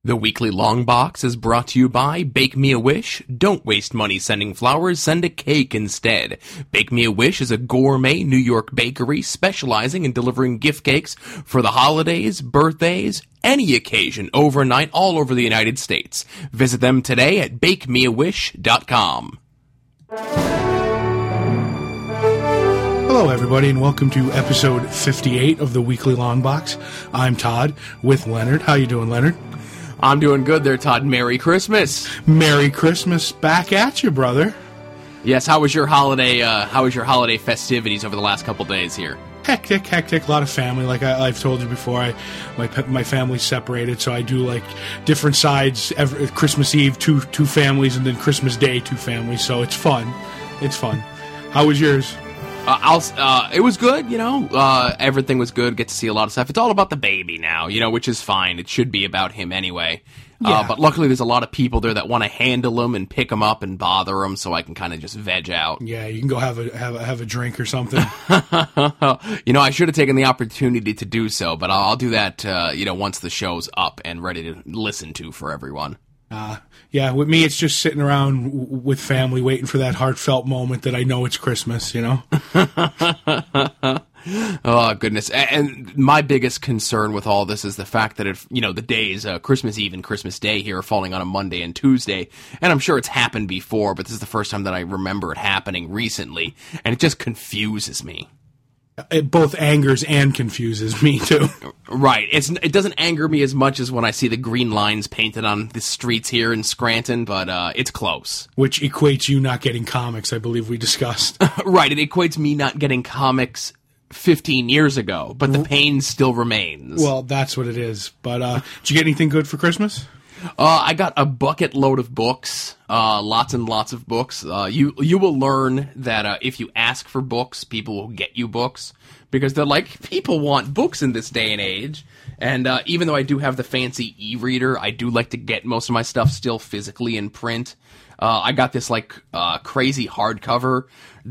The weekly long box is brought to you by Bake Me a Wish. Don't waste money sending flowers, send a cake instead. Bake Me a Wish is a gourmet New York bakery specializing in delivering gift cakes for the holidays, birthdays, any occasion, overnight, all over the United States. Visit them today at bakemeawish.com. Hello, everybody, and welcome to episode 58 of the Weekly Long Box. I'm Todd with Leonard. How you doing, Leonard? I'm doing good there, Todd. Merry Christmas. Merry Christmas back at you, brother. Yes, how was your holiday festivities over the last couple days here? Hectic. A lot of family. Like I've told you before, my family's separated, so I do like different sides. Christmas Eve, two families, and then Christmas Day, two families. So it's fun. How was yours? It was good, everything was good, get to see a lot of stuff. It's all about the baby now, which is fine. It should be about him anyway. Yeah. But luckily there's a lot of people there that want to handle him and pick him up and bother him, so I can kind of just veg out. Yeah, you can go have a drink or something. I should have taken the opportunity to do so, but I'll do that, once the show's up and ready to listen to for everyone. Yeah, with me, it's just sitting around with family waiting for that heartfelt moment that I know it's Christmas, Oh, goodness. And my biggest concern with all this is the fact that the days, Christmas Eve and Christmas Day here are falling on a Monday and Tuesday. And I'm sure it's happened before, but this is the first time that I remember it happening recently. And it just confuses me. It both angers and confuses me, too. Right. It doesn't anger me as much as when I see the green lines painted on the streets here in Scranton, but it's close. Which equates you not getting comics, I believe we discussed. Right. It equates me not getting comics 15 years ago, but the pain still remains. Well, that's what it is. But did you get anything good for Christmas? I got a bucket load of books, lots and lots of books. You will learn that if you ask for books, people will get you books, because they're like, people want books in this day and age. And even though I do have the fancy e-reader, I do like to get most of my stuff still physically in print. I got this crazy hardcover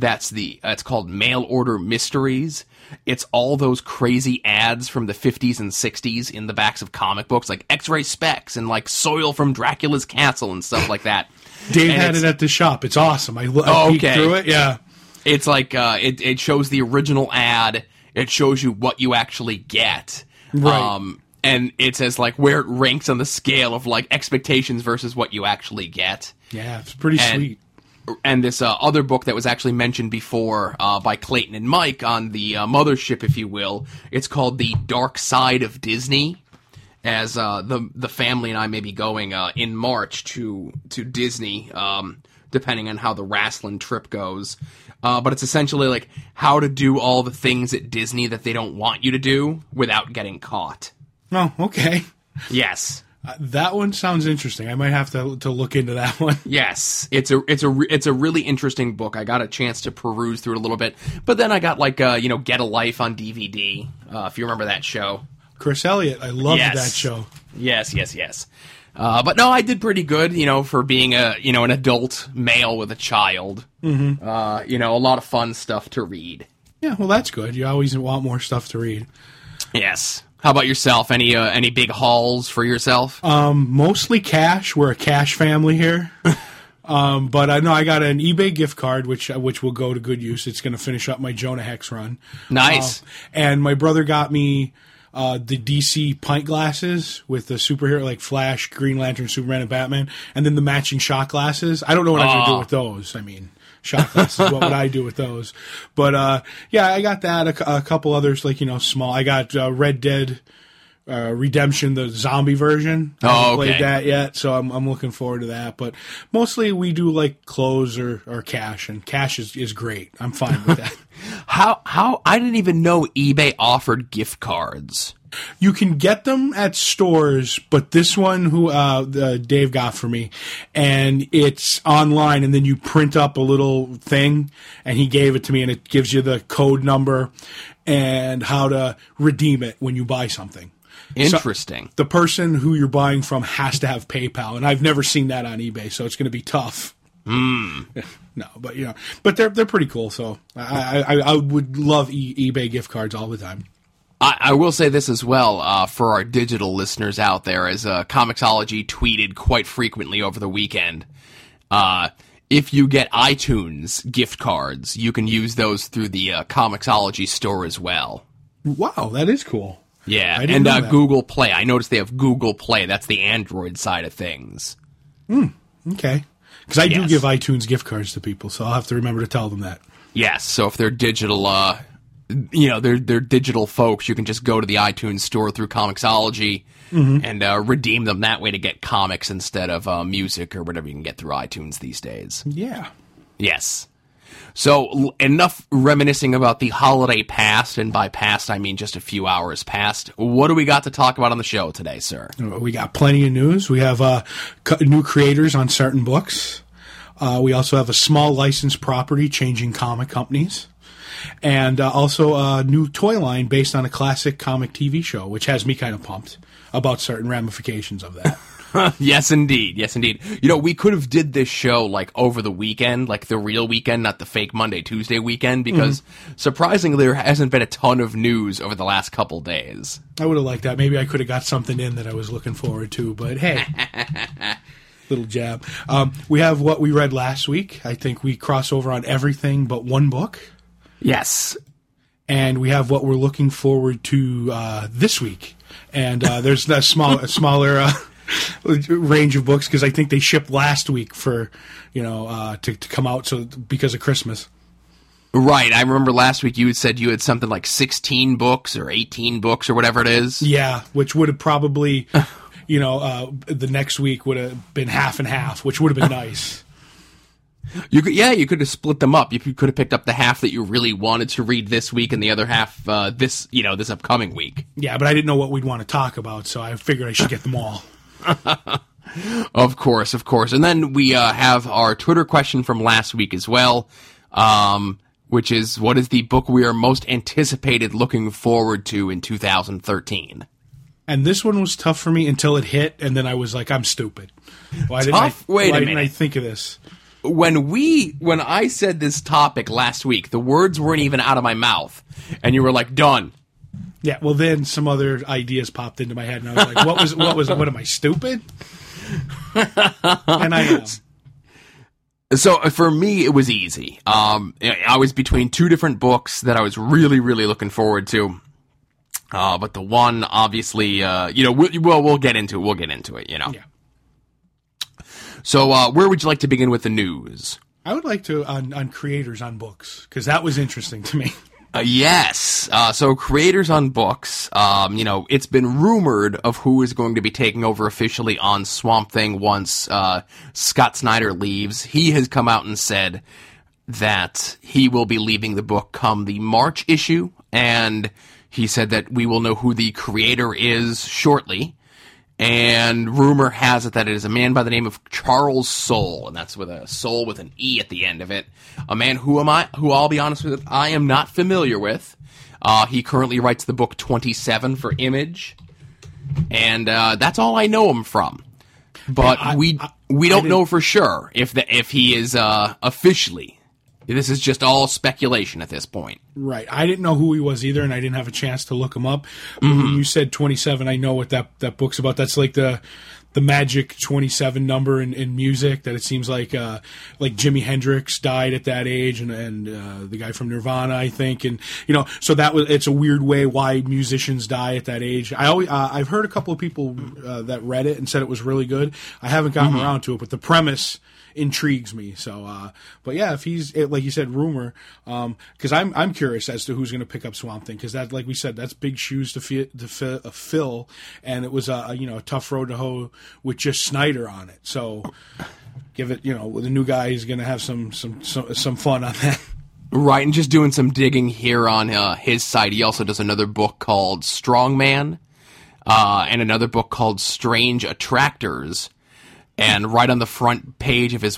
it's called Mail Order Mysteries. It's all those crazy ads from the 50s and 60s in the backs of comic books, like X-ray specs and like soil from Dracula's castle and stuff like that. Dave had it at the shop. It's awesome. I peeked through it. Yeah. It's like it shows the original ad. It shows you what you actually get. Right. And it says where it ranks on the scale of expectations versus what you actually get. Yeah, it's pretty sweet. And this other book that was actually mentioned before by Clayton and Mike on the mothership, if you will, it's called The Dark Side of Disney, as the family and I may be going in March to Disney, depending on how the wrestling trip goes. But it's essentially how to do all the things at Disney that they don't want you to do without getting caught. Oh, okay. Yes. That one sounds interesting. I might have to look into that one. Yes, it's a really interesting book. I got a chance to peruse through it a little bit, but then I got Get a Life on DVD. If you remember that show, Chris Elliott, I loved that show. Yes. But no, I did pretty good. For being an adult male with a child. Mm-hmm. A lot of fun stuff to read. Yeah, well, that's good. You always want more stuff to read. Yes. How about yourself? Any big hauls for yourself? Mostly cash. We're a cash family here. But I know I got an eBay gift card, which will go to good use. It's going to finish up my Jonah Hex run. Nice. And my brother got me the DC pint glasses with the superhero like Flash, Green Lantern, Superman, and Batman, and then the matching shot glasses. I don't know what I'm going to do with those. Shot glasses. What would I do with those? But I got that. A couple others small. I got Red Dead Redemption, the zombie version. I haven't played that yet, so I'm looking forward to that. But mostly we do clothes or cash, and cash is great. I'm fine with that. How I didn't even know eBay offered gift cards. You can get them at stores, but this one Dave got for me, and it's online, and then you print up a little thing, and he gave it to me, and it gives you the code number and how to redeem it when you buy something. Interesting. So the person who you're buying from has to have PayPal, and I've never seen that on eBay, so it's going to be tough. No, but they're pretty cool. So I would love eBay gift cards all the time. I will say this as well for our digital listeners out there, as Comixology tweeted quite frequently over the weekend. If you get iTunes gift cards, you can use those through the Comixology store as well. Wow, that is cool. Yeah, and Google Play. I noticed they have Google Play. That's the Android side of things. Okay. Because I do give iTunes gift cards to people, so I'll have to remember to tell them that. Yes, so if they're digital, they're digital folks, you can just go to the iTunes store through Comixology and redeem them that way to get comics instead of music or whatever you can get through iTunes these days. Yeah. Yes. So enough reminiscing about the holiday past, and by past I mean just a few hours past. What do we got to talk about on the show today, sir? We got plenty of news. We have new creators on certain books. We also have a small licensed property changing comic companies. And also a new toy line based on a classic comic TV show, which has me kind of pumped about certain ramifications of that. Yes, indeed. Yes, indeed. We could have did this show like over the weekend, like the real weekend, not the fake Monday, Tuesday weekend, because surprisingly there hasn't been a ton of news over the last couple days. I would have liked that. Maybe I could have got something in that I was looking forward to, but hey. Little jab. We have what we read last week. I think we cross over on everything but one book. Yes. And we have what we're looking forward to this week. And there's a smaller range of books because I think they shipped last week for, to come out because of Christmas. Right. I remember last week you had said you had something like 16 books or 18 books or whatever it is. Yeah, which would have probably, the next week would have been half and half, which would have been nice. You could have split them up. You could have picked up the half that you really wanted to read this week and the other half this upcoming week. Yeah, but I didn't know what we'd want to talk about, so I figured I should get them all. Of course. And then we have our Twitter question from last week as well, which is, what is the book we are most anticipated looking forward to in 2013? And this one was tough for me until it hit, and then I was like, I'm stupid. Why didn't I think of this? When I said this topic last week, the words weren't even out of my mouth, and you were like, done. Yeah, well, then some other ideas popped into my head, and I was like, what am I, stupid? And I am. So for me, it was easy. I was between two different books that I was really, really looking forward to. But the one, obviously, we'll get into it. We'll get into it, Yeah. So, where would you like to begin with the news? I would like to on creators on books, because that was interesting to me. Yes. So creators on books, it's been rumored of who is going to be taking over officially on Swamp Thing once Scott Snyder leaves. He has come out and said that he will be leaving the book come the March issue, and he said that we will know who the creator is shortly. And rumor has it that it is a man by the name of Charles Soule, and that's with a Soule with an E at the end of it. A man who I'll be honest with, I am not familiar with. He currently writes the book 27 for Image, and that's all I know him from. But we don't know for sure if he is officially. This is just all speculation at this point. Right. I didn't know who he was either, and I didn't have a chance to look him up. When you said 27, I know what that book's about. That's like the magic 27 number in music, that it seems like Jimi Hendrix died at that age, and the guy from Nirvana, I think. And, so it's a weird way why musicians die at that age. I've heard a couple of people that read it and said it was really good. I haven't gotten around to it, but the premise intrigues me. So, but yeah, if he's like you said, rumor, because I'm curious as to who's going to pick up Swamp Thing, because that, like we said, that's big shoes to fill, and it was a tough road to hoe with just Snyder on it. So, give it, the new guy is going to have some fun on that. Right, and just doing some digging here on his site. He also does another book called Strongman, and another book called Strange Attractors. And right on the front page of his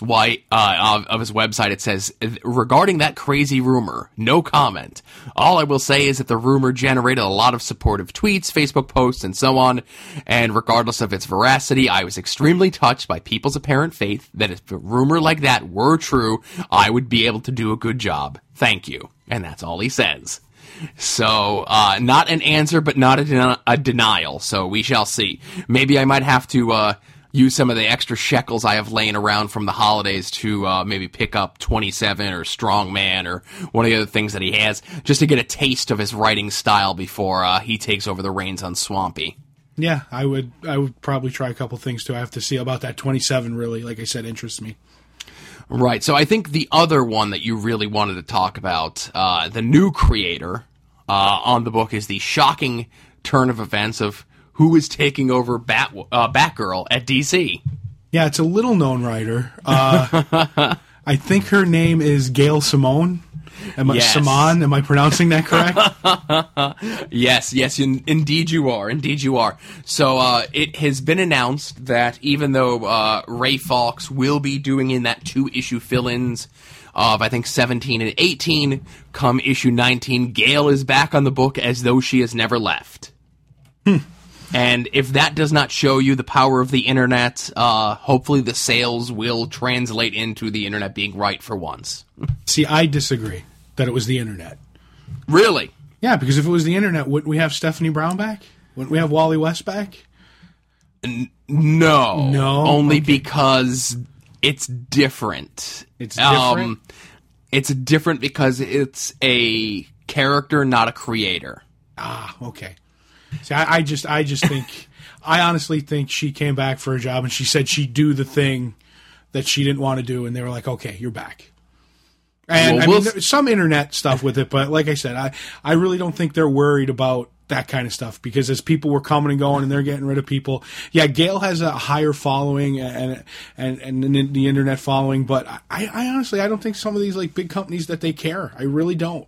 website, it says, regarding that crazy rumor, no comment. All I will say is that the rumor generated a lot of supportive tweets, Facebook posts, and so on. And regardless of its veracity, I was extremely touched by people's apparent faith that if a rumor like that were true, I would be able to do a good job. Thank you. And that's all he says. So, not an answer, but not a denial. So we shall see. Maybe I might have to use some of the extra shekels I have laying around from the holidays to maybe pick up 27 or Strongman or one of the other things that he has, just to get a taste of his writing style before he takes over the reins on Swampy. Yeah, I would probably try a couple things too. I have to see about that 27. Really, like I said, interests me. Right. So I think the other one that you really wanted to talk about, the new creator on the book, is the shocking turn of events of who is taking over Batgirl at DC. Yeah, it's a little-known writer. I think her name is Gail Simone. Simone? Am I pronouncing that correct? Yes, indeed you are. Indeed you are. So it has been announced that even though Ray Fawkes will be doing in that 2-issue fill-ins of, I think, 17 and 18, come issue 19, Gail is back on the book as though she has never left. And if that does not show you the power of the internet, hopefully the sales will translate into the internet being right for once. See, I disagree that it was the internet. Really? Yeah, because if it was the internet, wouldn't we have Stephanie Brown back? Wouldn't we have Wally West back? No. Only okay. Because it's different. It's different? It's different because it's a character, not a creator. Ah, okay. See, I just think, I honestly think she came back for a job and she said she'd do the thing that she didn't want to do, and they were like, okay, you're back. And well, there's some internet stuff with it, but like I said, I really don't think they're worried about that kind of stuff, because as people were coming and going and they're getting rid of people. Yeah, Gail has a higher following and the internet following, but I honestly, I don't think some of these like big companies that they care. I really don't.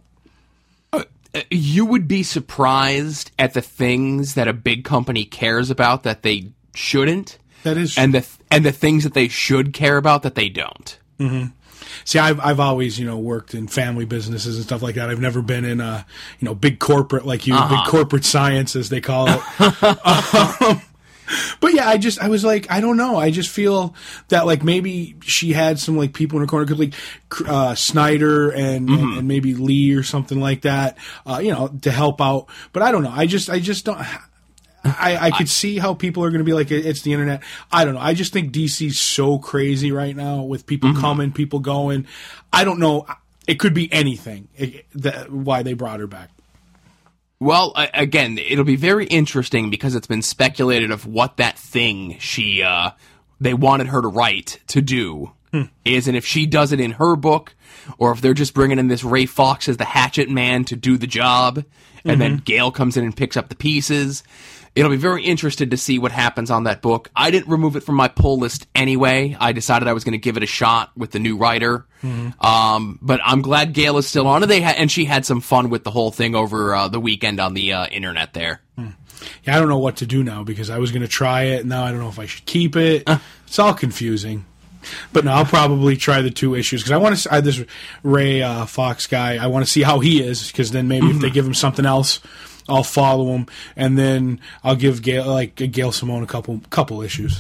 You would be surprised at the things that a big company cares about that they shouldn't. That is true. And the things that they should care about that they don't. Mm-hmm. See, I've always, worked in family businesses and stuff like that. I've never been in a, big corporate like you, big corporate science as they call it. But yeah, I was like, I don't know. I just feel that like maybe she had some like people in her corner, like Snyder and maybe Lee or something like that, to help out. But I don't know. I just don't. I could see how people are going to be like, it's the internet. I don't know. I just think DC's so crazy right now with people coming, people going. I don't know. It could be anything. Why they brought her back. Well, again, it'll be very interesting because it's been speculated of what that thing they wanted her to write to do is, and if she does it in her book, or if they're just bringing in this Ray Fawkes as the hatchet man to do the job, and then Gail comes in and picks up the pieces. It'll be very interested to see what happens on that book. I didn't remove it from my pull list anyway. I decided I was going to give it a shot with the new writer. But I'm glad Gail is still on it. And she had some fun with the whole thing over the weekend on the internet there. Yeah, I don't know what to do now because I was going to try it. And now I don't know if I should keep it. It's all confusing. But no, I'll probably try the 2 issues because I want to. This Ray Fawkes guy, I want to see how he is, because then maybe if they give him something else, I'll follow him, and then I'll give Gail Simone a couple issues.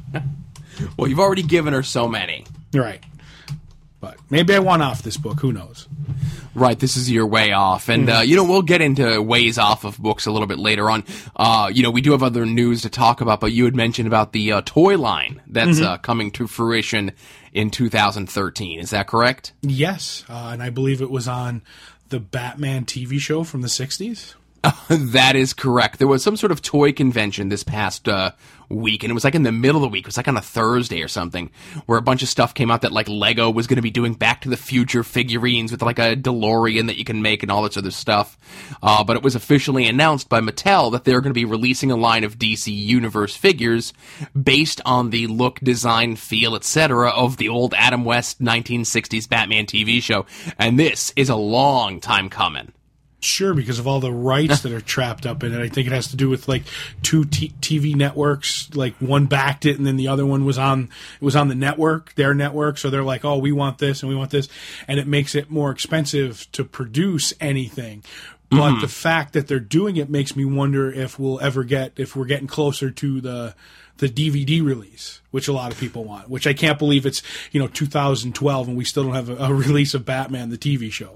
Well, you've already given her so many, right? But maybe I want off this book. Who knows? Right, this is your way off. And, we'll get into ways off of books a little bit later on. We do have other news to talk about, but you had mentioned about the toy line that's coming to fruition in 2013. Is that correct? Yes, and I believe it was on the Batman TV show from the 60s. That is correct. There was some sort of toy convention this past week, and it was like in the middle of the week. It was like on a Thursday or something, where a bunch of stuff came out that like Lego was going to be doing Back to the Future figurines with like a DeLorean that you can make and all this other stuff. But it was officially announced by Mattel that they're going to be releasing a line of DC Universe figures based on the look, design, feel, etc. of the old Adam West 1960s Batman TV show. And this is a long time coming. Sure, because of all the rights that are trapped up in it. I think it has to do with like 2 TV networks. Like one backed it, and then the other one was on the network, their network. So they're like, "Oh, we want this and we want this," and it makes it more expensive to produce anything. But the fact that they're doing it makes me wonder if we're getting closer to the DVD release, which a lot of people want. Which I can't believe it's 2012 and we still don't have a release of Batman the TV show.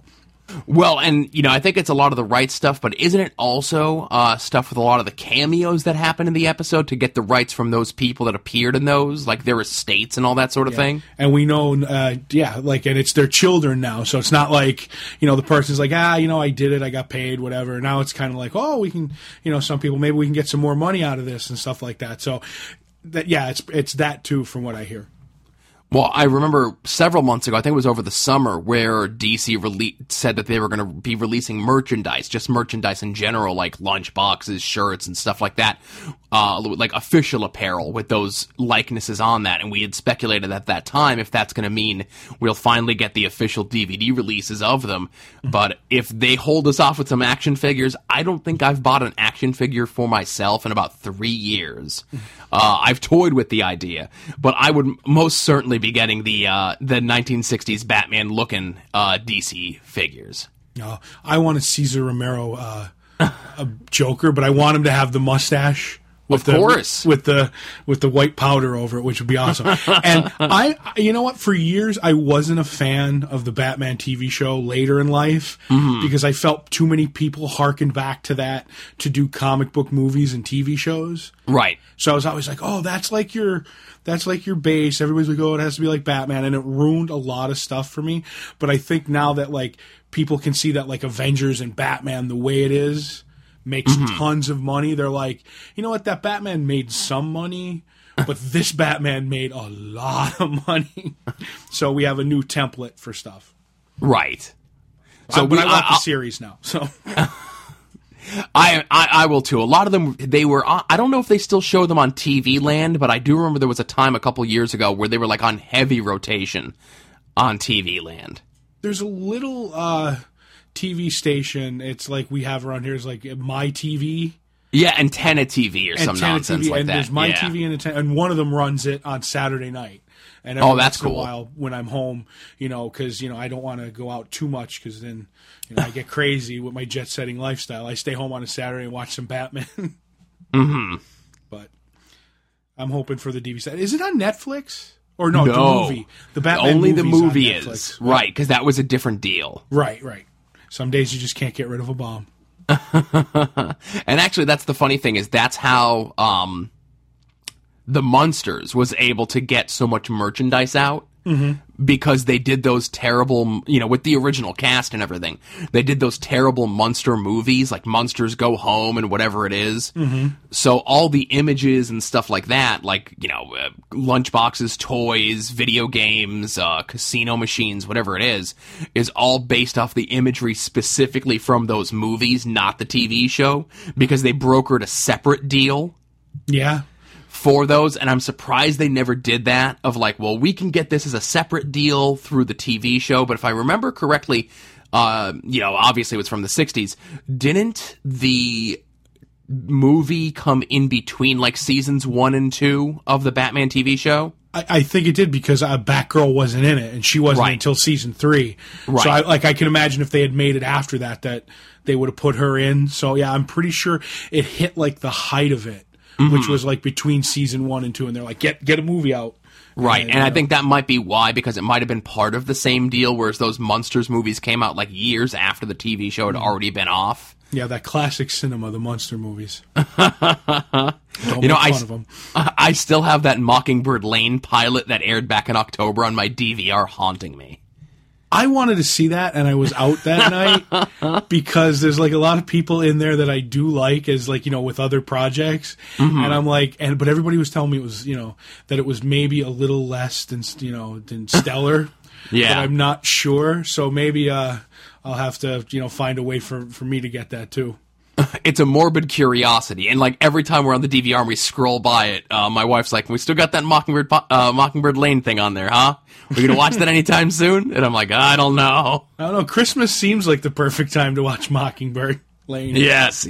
Well, and, I think it's a lot of the right stuff, but isn't it also stuff with a lot of the cameos that happen in the episode to get the rights from those people that appeared in those, like their estates and all that sort of thing? And we know, and it's their children now, so it's not like, the person's like, I did it, I got paid, whatever. Now it's kind of like, oh, we can, some people, maybe we can get some more money out of this and stuff like that. So, it's that too, from what I hear. Well, I remember several months ago, I think it was over the summer, where DC said that they were going to be releasing merchandise, just merchandise in general, like lunch boxes, shirts, and stuff like that, like official apparel with those likenesses on that. And we had speculated at that time if that's going to mean we'll finally get the official DVD releases of them. But if they hold us off with some action figures, I don't think I've bought an action figure for myself in about 3 years. I've toyed with the idea, but I would most certainly be getting the 1960s Batman looking DC figures. I want a Cesar Romero a Joker, but I want him to have the mustache. With the white powder over it, which would be awesome. And you know what? For years, I wasn't a fan of the Batman TV show later in life because I felt too many people harkened back to that to do comic book movies and TV shows. Right. So I was always like, oh, that's like your base. Everybody's like, oh, it has to be like Batman, and it ruined a lot of stuff for me. But I think now that like people can see that like Avengers and Batman the way it is makes tons of money. They're like, you know what, that Batman made some money, but this Batman made a lot of money. So we have a new template for stuff. Right. So but I want the series now. So I will too. A lot of them, they were I don't know if they still show them on TV Land, but I do remember there was a time a couple years ago where they were like on heavy rotation on TV Land. There's a little TV station, it's like we have around here, is like My TV. Yeah, Antenna TV or some nonsense like and that. There's My TV and one of them runs it on Saturday night. And that's cool. A while when I'm home, because I don't want to go out too much because then I get crazy with my jet setting lifestyle. I stay home on a Saturday and watch some Batman. But I'm hoping for the DVD set. Is it on Netflix? Or no, the movie. The Batman only the movie is. Netflix. Right, because that was a different deal. Right. Some days you just can't get rid of a bomb. And actually, that's the funny thing, is that's how the Munsters was able to get so much merchandise out. Because they did those terrible, with the original cast and everything, they did those terrible Munster movies, like Munsters Go Home and whatever it is. So all the images and stuff like that, like, lunchboxes, toys, video games, casino machines, whatever it is all based off the imagery specifically from those movies, not the TV show, because they brokered a separate deal. Yeah. For those, and I'm surprised they never did that, of like, well, we can get this as a separate deal through the TV show, but if I remember correctly, obviously it was from the 60s, didn't the movie come in between, like, seasons 1 and 2 of the Batman TV show? I think it did, because Batgirl wasn't in it, and she wasn't until season 3. Right. So I can imagine if they had made it after that they would have put her in. So yeah, I'm pretty sure it hit like the height of it. Which was like between season 1 and 2, and they're like, get a movie out. Right, and I think that might be why, because it might have been part of the same deal, whereas those Munsters movies came out like years after the TV show had already been off. Yeah, that classic cinema, the Munster movies. Don't make fun of them. I still have that Mockingbird Lane pilot that aired back in October on my DVR haunting me. I wanted to see that, and I was out that night because there's like a lot of people in there that I do like, as like, with other projects. And I'm like, but everybody was telling me it was, that it was maybe a little less than stellar. Yeah. But I'm not sure. So maybe, I'll have to, find a way for me to get that too. It's a morbid curiosity, and like every time we're on the DVR and we scroll by it, my wife's like, "We still got that Mockingbird Lane thing on there, huh? We're gonna watch that anytime soon?" And I'm like, "I don't know. Christmas seems like the perfect time to watch Mockingbird Lane." Yes.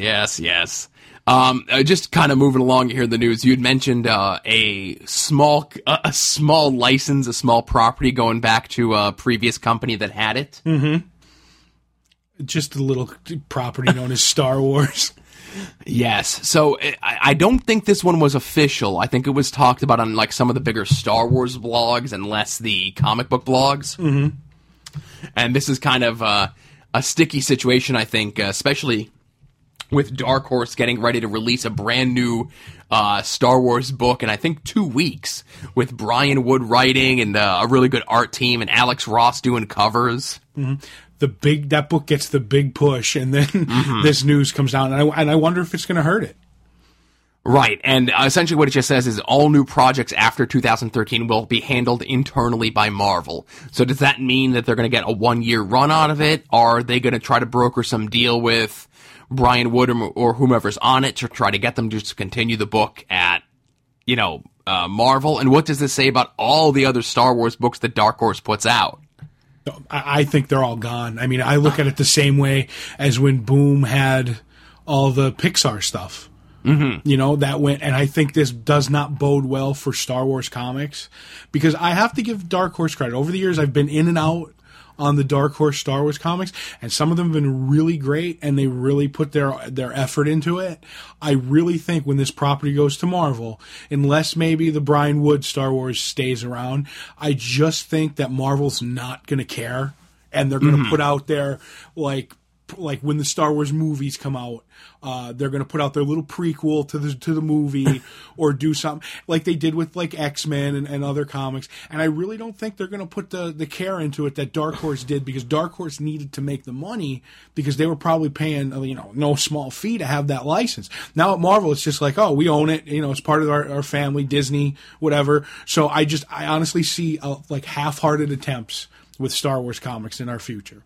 Just kind of moving along here in the news, you'd mentioned a small license, a small property going back to a previous company that had it. Just a little property known as Star Wars. Yes. So I don't think this one was official. I think it was talked about on like some of the bigger Star Wars blogs and less the comic book blogs. And this is kind of a sticky situation, I think, especially with Dark Horse getting ready to release a brand new Star Wars book in, I think, 2 weeks, with Brian Wood writing and a really good art team and Alex Ross doing covers. Mm-hmm. That book gets the big push, and then this news comes down, and I wonder if it's going to hurt it. Right, and essentially what it just says is all new projects after 2013 will be handled internally by Marvel. So does that mean that they're going to get a 1-year run out of it? Are they going to try to broker some deal with Brian Wood or whomever's on it to try to get them to just continue the book at, Marvel? And what does this say about all the other Star Wars books that Dark Horse puts out? I think they're all gone. I mean, I look at it the same way as when Boom had all the Pixar stuff. Mm-hmm. That went, and I think this does not bode well for Star Wars comics, because I have to give Dark Horse credit. Over the years, I've been in and out on the Dark Horse Star Wars comics, and some of them have been really great, and they really put their effort into it. I really think when this property goes to Marvel, unless maybe the Brian Wood Star Wars stays around, I just think that Marvel's not going to care, and they're going to put out their, like when the Star Wars movies come out, they're going to put out their little prequel to the movie or do something like they did with like X-Men and other comics. And I really don't think they're going to put the care into it that Dark Horse did, because Dark Horse needed to make the money, because they were probably paying, no small fee to have that license. Now at Marvel, it's just like, oh, we own it. It's part of our family, Disney, whatever. So I honestly see like half-hearted attempts with Star Wars comics in our future.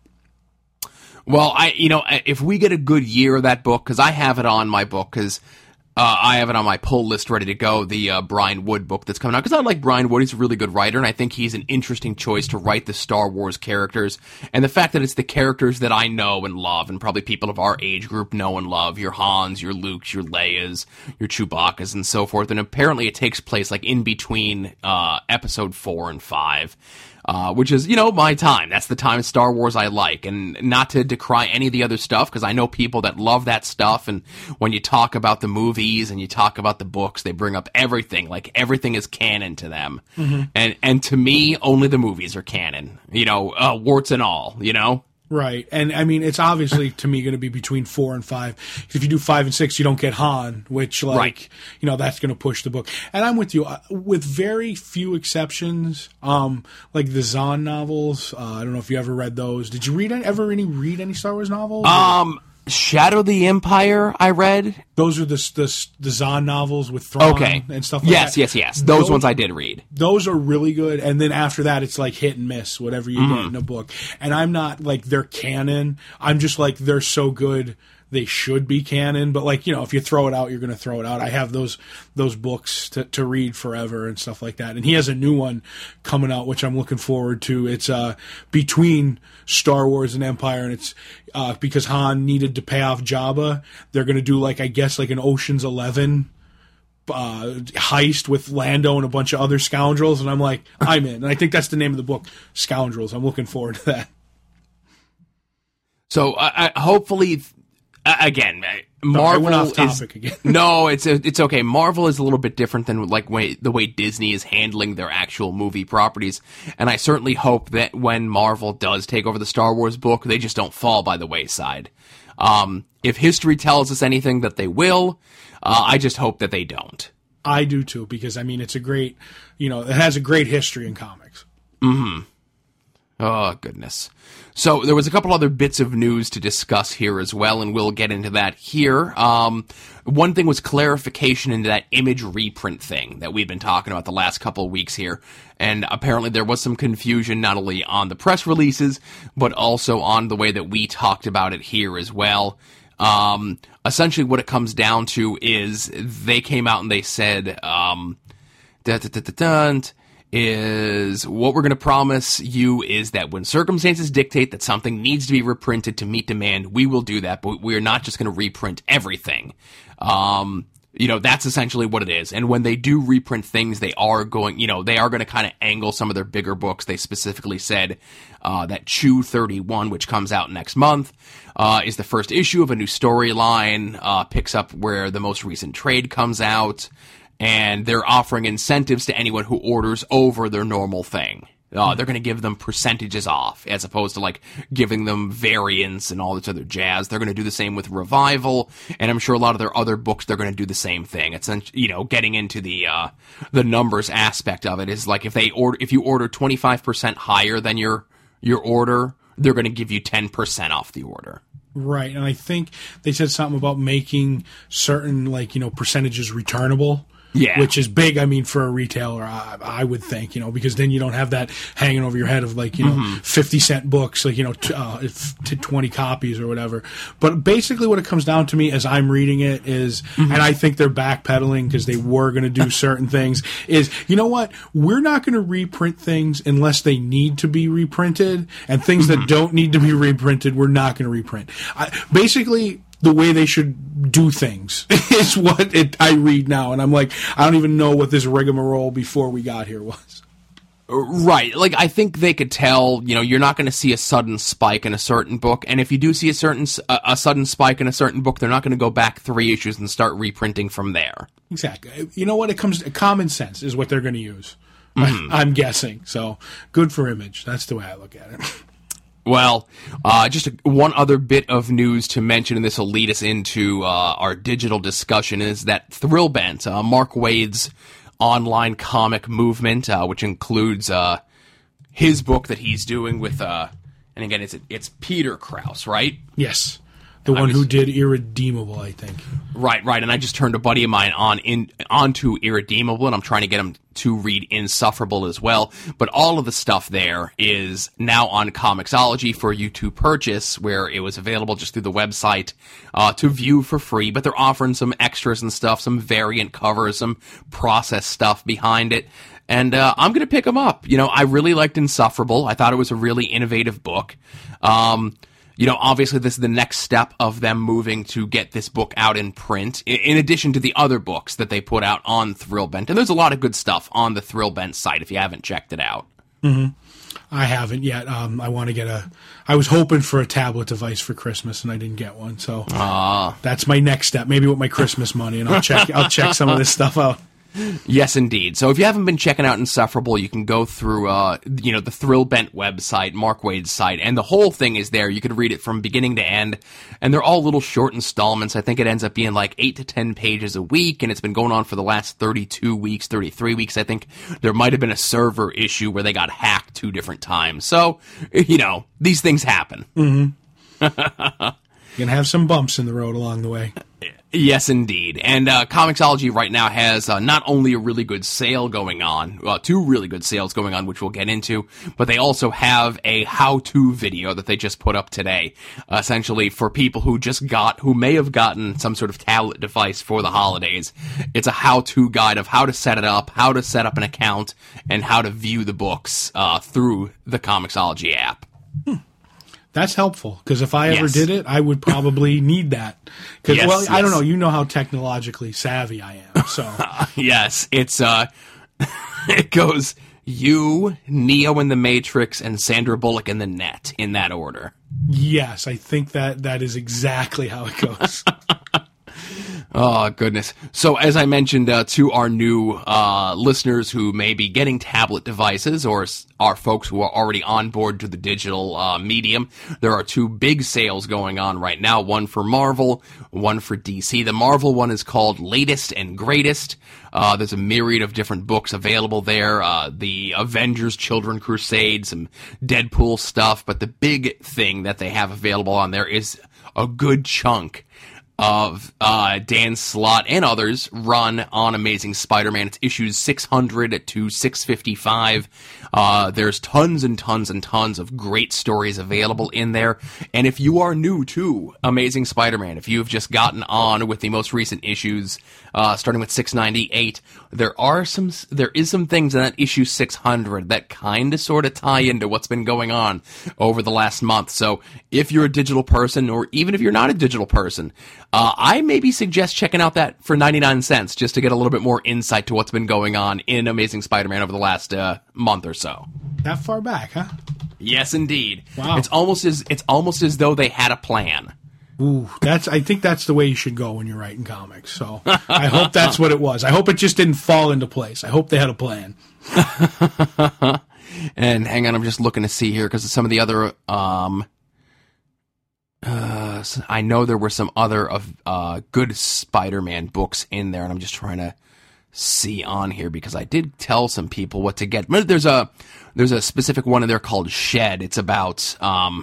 Well, if we get a good year of that book, because I have it on my book, because I have it on my pull list ready to go, the Brian Wood book that's coming out, because I like Brian Wood. He's a really good writer, and I think he's an interesting choice to write the Star Wars characters. And the fact that it's the characters that I know and love, and probably people of our age group know and love, your Hans, your Lukes, your Leias, your Chewbaccas, and so forth. And apparently it takes place like in between episode 4 and 5. Which is, my time. That's the time of Star Wars I like. And not to decry any of the other stuff, because I know people that love that stuff, and when you talk about the movies and you talk about the books, they bring up everything. Like, everything is canon to them. Mm-hmm. And to me, only the movies are canon. Warts and all, Right. And I mean, it's obviously to me going to be between 4 and 5. If you do 5 and 6, you don't get Han, which right. That's going to push the book. And I'm with you. With very few exceptions, like the Zahn novels. I don't know if you ever read those. Did you read any Star Wars novels? Shadow of the Empire, I read. Those are the Zahn novels with Thrawn and stuff like that. Yes. Those ones I did read. Those are really good. And then after that, it's like hit and miss, whatever you get in a book. And I'm not like they're canon. I'm just like they're so good they should be canon. But like, if you throw it out, you're going to throw it out. I have those books to read forever and stuff like that. And he has a new one coming out, which I'm looking forward to. It's between Star Wars and Empire, and it's because Han needed to pay off Jabba. They're going to do like an Ocean's 11 heist with Lando and a bunch of other scoundrels. And I'm like, I'm in. And I think that's the name of the book, Scoundrels. I'm looking forward to that. So hopefully... Again, Marvel I went off topic again. No, it's okay. Marvel is a little bit different than the way Disney is handling their actual movie properties, and I certainly hope that when Marvel does take over the Star Wars book, they just don't fall by the wayside. If history tells us anything that they will, I just hope that they don't. I do too, because I mean it's a great, it has a great history in comics. Mm-hmm. Oh, goodness. So there was a couple other bits of news to discuss here as well, and we'll get into that here. One thing was clarification into that image reprint thing that we've been talking about the last couple of weeks here. And apparently there was some confusion not only on the press releases, but also on the way that we talked about it here as well. Essentially what it comes down to is they came out and they said, is what we're going to promise you is that when circumstances dictate that something needs to be reprinted to meet demand, we will do that, but we're not just going to reprint everything. That's essentially what it is. And when they do reprint things, they are going to kind of angle some of their bigger books. They specifically said that Chew 31, which comes out next month, is the first issue of a new storyline, picks up where the most recent trade comes out. And they're offering incentives to anyone who orders over their normal thing. They're going to give them percentages off as opposed to like giving them variants and all this other jazz. They're going to do the same with Revival, and I'm sure a lot of their other books they're going to do the same thing. It's, you know, getting into the numbers aspect of it is like if you order 25% higher than your order, they're going to give you 10% off the order. Right, and I think they said something about making certain, like, you know, percentages returnable. Yeah. Which is big, I mean, for a retailer, I would think, you know, because then you don't have that hanging over your head of, like, you know, 50-cent books, like, you know, to 20 copies or whatever. But basically what it comes down to me as I'm reading it is, and I think they're backpedaling because they were going to do certain things, is, you know what, we're not going to reprint things unless they need to be reprinted, and things that don't need to be reprinted, we're not going to reprint. Basically, the way they should do things is what I read now. And I'm like, I don't even know what this rigmarole before we got here was. Right. Like, I think they could tell, you know, you're not going to see a sudden spike in a certain book. And if you do see a sudden spike in a certain book, they're not going to go back 3 issues and start reprinting from there. Exactly. You know what? It comes to common sense is what they're going to use. I'm guessing. So good for Image. That's the way I look at it. Well, just one other bit of news to mention, and this will lead us into our digital discussion, is that Thrillbent, Mark Waid's online comic movement, which includes his book that he's doing with, and again, it's Peter Krause, right? Yes. The one who did Irredeemable, I think. Right. And I just turned a buddy of mine onto Irredeemable, and I'm trying to get him to read Insufferable as well. But all of the stuff there is now on Comixology for you to purchase, where it was available just through the website to view for free. But they're offering some extras and stuff, some variant covers, some process stuff behind it. And I'm going to pick them up. You know, I really liked Insufferable. I thought it was a really innovative book. You know, obviously this is the next step of them moving to get this book out in print, in addition to the other books that they put out on Thrillbent. And there's a lot of good stuff on the Thrillbent site if you haven't checked it out. I haven't yet. I want to get I was hoping for a tablet device for Christmas, and I didn't get one. So that's my next step, maybe with my Christmas money, and I'll check some of this stuff out. Yes, indeed. So if you haven't been checking out Insufferable, you can go through, you know, the Thrillbent website, Mark Waid's site, and the whole thing is there. You can read it from beginning to end, and they're all little short installments. I think it ends up being like 8 to 10 pages a week, and it's been going on for the last 32 weeks, 33 weeks. I think there might have been a server issue where they got hacked 2 different times. So, you know, these things happen. You're going to have some bumps in the road along the way. Yes, indeed. And Comixology right now has not only a really good sale going on, 2 really good sales going on, which we'll get into, but they also have a how-to video that they just put up today, essentially for people who may have gotten some sort of tablet device for the holidays. It's a how-to guide of how to set it up, how to set up an account, and how to view the books through the Comixology app. That's helpful, because if I ever did it, I would probably need that. Because, I don't know, you know how technologically savvy I am, so. Yes, it's, it goes you, Neo in the Matrix, and Sandra Bullock in the Net, in that order. Yes, I think that is exactly how it goes. Oh, goodness. So, as I mentioned to our new listeners who may be getting tablet devices or are folks who are already on board to the digital medium, there are 2 big sales going on right now, one for Marvel, one for DC. The Marvel one is called Latest and Greatest. There's a myriad of different books available there. The Avengers, Children Crusade, some Deadpool stuff. But the big thing that they have available on there is a good chunk of Dan Slott and others run on Amazing Spider-Man. It's issues 600 to 655. There's tons and tons and tons of great stories available in there. And if you are new to Amazing Spider-Man, if you've just gotten on with the most recent issues, starting with 698, there is some things in that issue 600 that kind of sort of tie into what's been going on over the last month. So if you're a digital person, or even if you're not a digital person, I maybe suggest checking out that for 99 cents just to get a little bit more insight to what's been going on in Amazing Spider-Man over the last month or so. That far back, huh? Yes, indeed. Wow. It's almost as though they had a plan. Ooh, I think that's the way you should go when you're writing comics. So I hope that's what it was. I hope it just didn't fall into place. I hope they had a plan. And hang on, I'm just looking to see here because some of the other I know there were some other good Spider-Man books in there, and I'm just trying to see on here because I did tell some people what to get. There's a specific one in there called Shed. It's about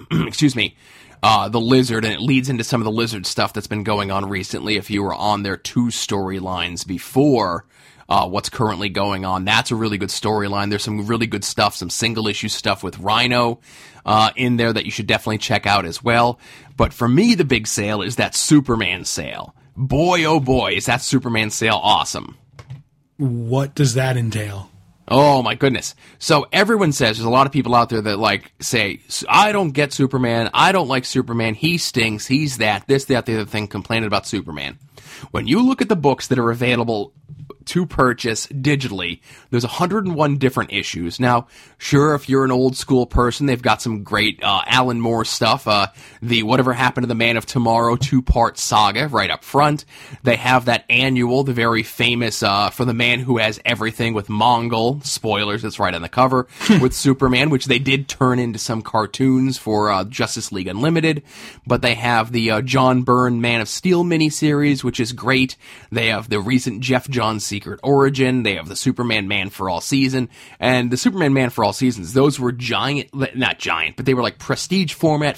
the Lizard, and it leads into some of the Lizard stuff that's been going on recently. If you were on their 2 storylines before what's currently going on, that's a really good storyline. There's some really good stuff, some single issue stuff with Rhino in there that you should definitely check out as well. But for me, the big sale is that Superman sale. Boy, oh boy, is that Superman sale awesome. What does that entail? Oh my goodness. So everyone says, there's a lot of people out there that say, I don't get Superman, I don't like Superman, he stinks, he's that, this, that, the other thing, complaining about Superman. When you look at the books that are available to purchase digitally, there's 101 different issues. Now, sure, if you're an old school person, they've got some great Alan Moore stuff, the Whatever Happened to the Man of Tomorrow 2-part saga right up front. They have that annual, the very famous For the Man Who Has Everything with Mongol, spoilers, it's right on the cover, with Superman, which they did turn into some cartoons for Justice League Unlimited. But they have the John Byrne Man of Steel miniseries, which is great. They have the recent Jeff Johns Secret Origin. They have the Superman Man for All Season. And the Superman Man for All Seasons, those were not giant, but they were like prestige format,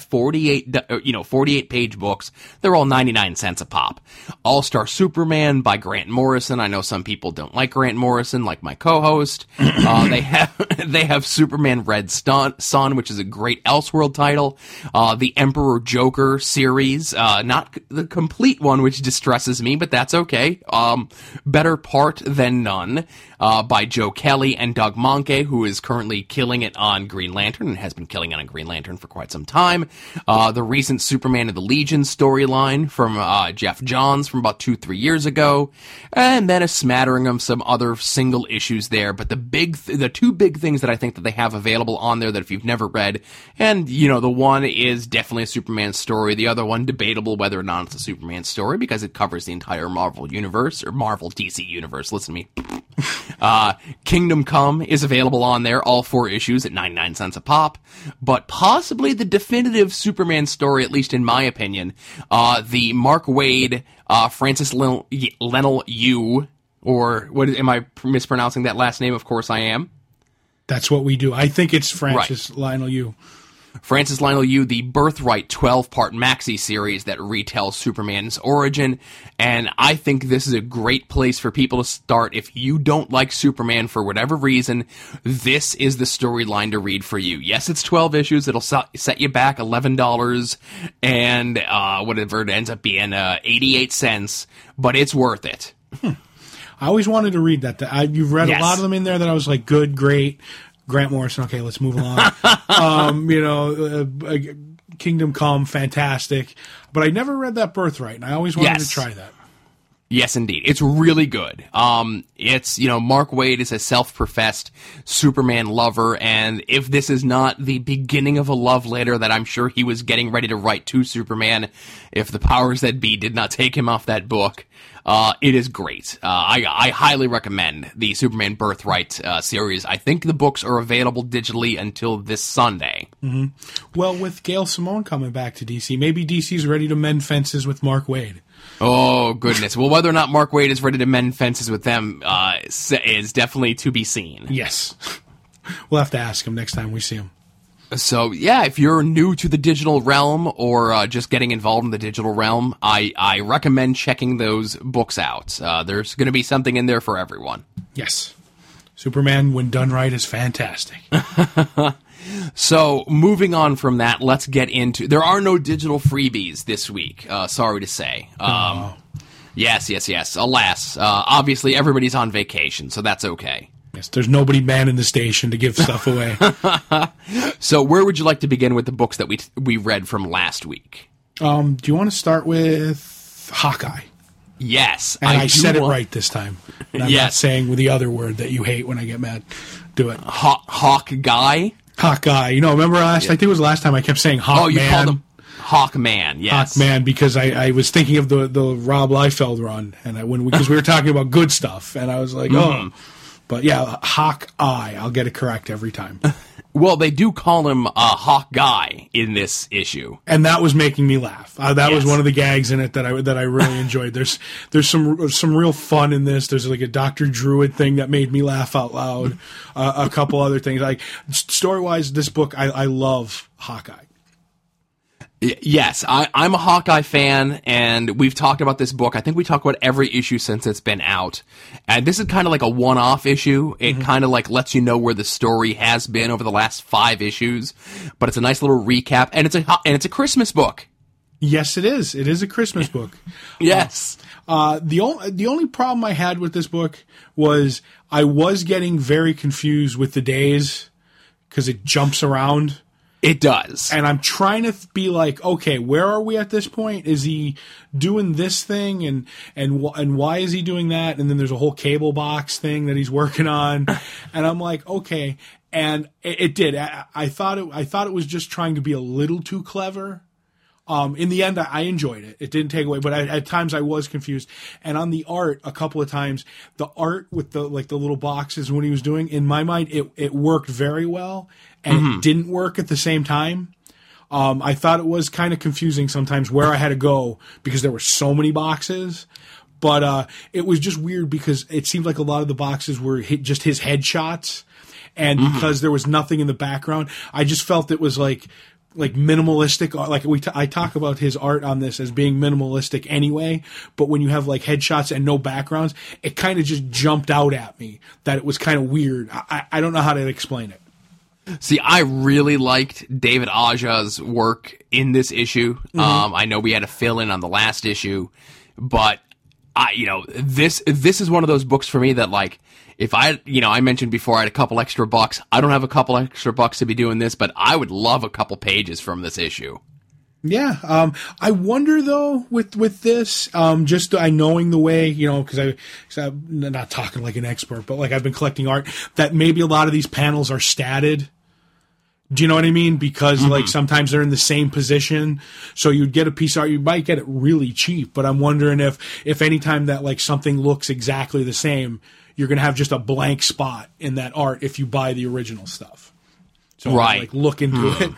48 page books. They're all 99 cents a pop. All-Star Superman by Grant Morrison. I know some people don't like Grant Morrison, like my co-host. They have Superman Red Sun, which is a great Elseworld title. The Emperor Joker series, not the complete one, which distresses me, but that's okay. Better Part Than None, by Joe Kelly and Doug Mahnke, who is currently killing it on Green Lantern and has been killing it on Green Lantern for quite some time. The recent Superman of the Legion storyline from Jeff Johns from about 2-3 years ago, and then a smattering of some other single issues there. But the 2 big things that I think that they have available on there that if you've never read, and the one is definitely a Superman story, the other one debatable whether or not it's a Superman story because it covers the entire Marvel universe or Marvel DC universe. Listen to me. Kingdom Come is available on there, all 4 issues at 99 cents a pop, but possibly the definitive Superman story, at least in my opinion, the Mark Waid, Francis Lionel Yu, or what, am I mispronouncing that last name? Of course I am. That's what we do. I think it's Francis Lionel Yu. Francis Lionel Yu, the Birthright 12-part maxi series that retells Superman's origin, and I think this is a great place for people to start. If you don't like Superman for whatever reason, this is the storyline to read for you. Yes, it's 12 issues. It'll set you back $11 and whatever it ends up being, 88 cents, but it's worth it. I always wanted to read that. You've read Yes. a lot of them in there that I was like, good, great. Grant Morrison, okay, let's move along. Kingdom Come, fantastic. But I never read that Birthright, and I always wanted to try that. Yes, indeed. It's really good. It's, Mark Waid is a self-professed Superman lover, and if this is not the beginning of a love letter that I'm sure he was getting ready to write to Superman, if the powers that be did not take him off that book, it is great. I highly recommend the Superman Birthright series. I think the books are available digitally until this Sunday. Mm-hmm. Well, with Gail Simone coming back to DC, maybe DC's ready to mend fences with Mark Waid. Oh, goodness. Well, whether or not Mark Waid is ready to mend fences with them is definitely to be seen. Yes. We'll have to ask him next time we see him. So, yeah, if you're new to the digital realm or just getting involved in the digital realm, I recommend checking those books out. There's going to be something in there for everyone. Yes. Superman, when done right, is fantastic. So, moving on from that, let's get into... There are no digital freebies this week, sorry to say. Yes. Alas. Obviously, everybody's on vacation, so that's okay. Yes, there's nobody manning the station to give stuff away. So, where would you like to begin with the books that we read from last week? Do you want to start with Hawkeye? Yes. And I said it right this time. And I'm Yes. not saying with the other word that you hate when I get mad. Do it. Hawkeye? Hawkeye. Remember I think it was last time I kept saying Hawkman. Oh, you called him Hawkman, yes. Hawkman, because I was thinking of the Rob Liefeld run, and because we were talking about good stuff, and I was like, oh. But yeah, Hawkeye. I'll get it correct every time. Well, they do call him Hawk Guy in this issue, and that was making me laugh. That was Yes. one of the gags in it that I really enjoyed. There's some real fun in this. There's like a Dr. Druid thing that made me laugh out loud. A couple other things, like story wise, this book I love Hawkeye. Yes, I'm a Hawkeye fan, and we've talked about this book. I think we talk about every issue since it's been out. And this is kind of like a one-off issue. It kind of like lets you know where the story has been over the last 5 issues. But it's a nice little recap, and it's a Christmas book. Yes, it is. It is a Christmas book. Yes. The only problem I had with this book was I was getting very confused with the days because it jumps around. It does. And I'm trying to be like, okay, where are we at this point? Is he doing this thing, and why is he doing that? And then there's a whole cable box thing that he's working on, and I'm like, okay. And it did. I thought it was just trying to be a little too clever. In the end, I enjoyed it. It didn't take away, but at times I was confused. And on the art, a couple of times, the art with the little boxes when he was doing, in my mind, it worked very well, and it didn't work at the same time. I thought it was kind of confusing sometimes where I had to go because there were so many boxes. But it was just weird because it seemed like a lot of the boxes were just his headshots, and because there was nothing in the background, I just felt it was like minimalistic. Like I talk about his art on this as being minimalistic anyway, but when you have like headshots and no backgrounds, it kind of just jumped out at me that it was kind of weird. I don't know how to explain it. See, I really liked David Aja's work in this issue. I know we had a fill-in on the last issue, but this is one of those books for me that, like, if I mentioned before I had a couple extra bucks. I don't have a couple extra bucks to be doing this, but I would love a couple pages from this issue. Yeah. I wonder though with this, just knowing the way, because I'm not talking like an expert, but like I've been collecting art, that maybe a lot of these panels are statted. Do you know what I mean? Because like sometimes they're in the same position, so you'd get a piece of art, you might get it really cheap, but I'm wondering if any time that like something looks exactly the same, you're going to have just a blank spot in that art if you buy the original stuff. So right. Like look into it.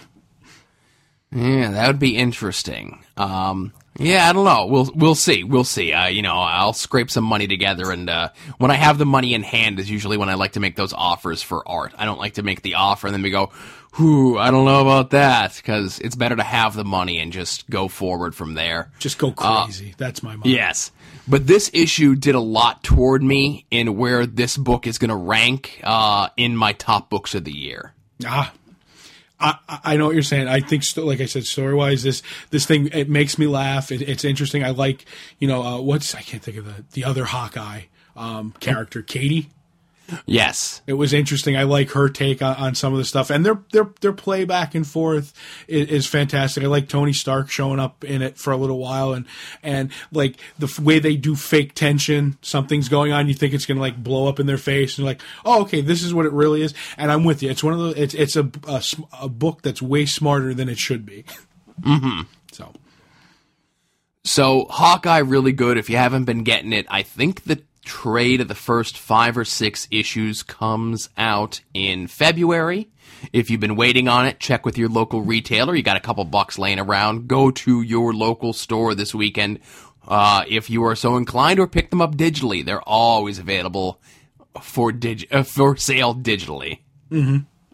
Yeah, that would be interesting. Yeah, I don't know. We'll see. We'll see. I'll scrape some money together, and when I have the money in hand is usually when I like to make those offers for art. I don't like to make the offer and then we go, I don't know about that, because it's better to have the money and just go forward from there. Just go crazy. That's my mind. Yes. But this issue did a lot toward me in where this book is going to rank in my top books of the year. I know what you're saying. I think, like I said, story-wise, this thing, it makes me laugh. It's interesting. I like, I can't think of the other Hawkeye character, Katie. Yes. It was interesting. I like her take on some of the stuff, and their play back and forth is fantastic. I like Tony Stark showing up in it for a little while, and like the way they do fake tension. Something's going on. You think it's gonna like blow up in their face, and you're like, oh, okay, this is what it really is. And I'm with you. It's one of those. It's a book that's way smarter than it should be. So Hawkeye, really good. If you haven't been getting it, I think the trade of the first 5 or 6 issues comes out in February. If you've been waiting on it, check with your local retailer. You got a couple bucks laying around. Go to your local store this weekend if you are so inclined, or pick them up digitally. They're always available for sale digitally. Mm-hmm.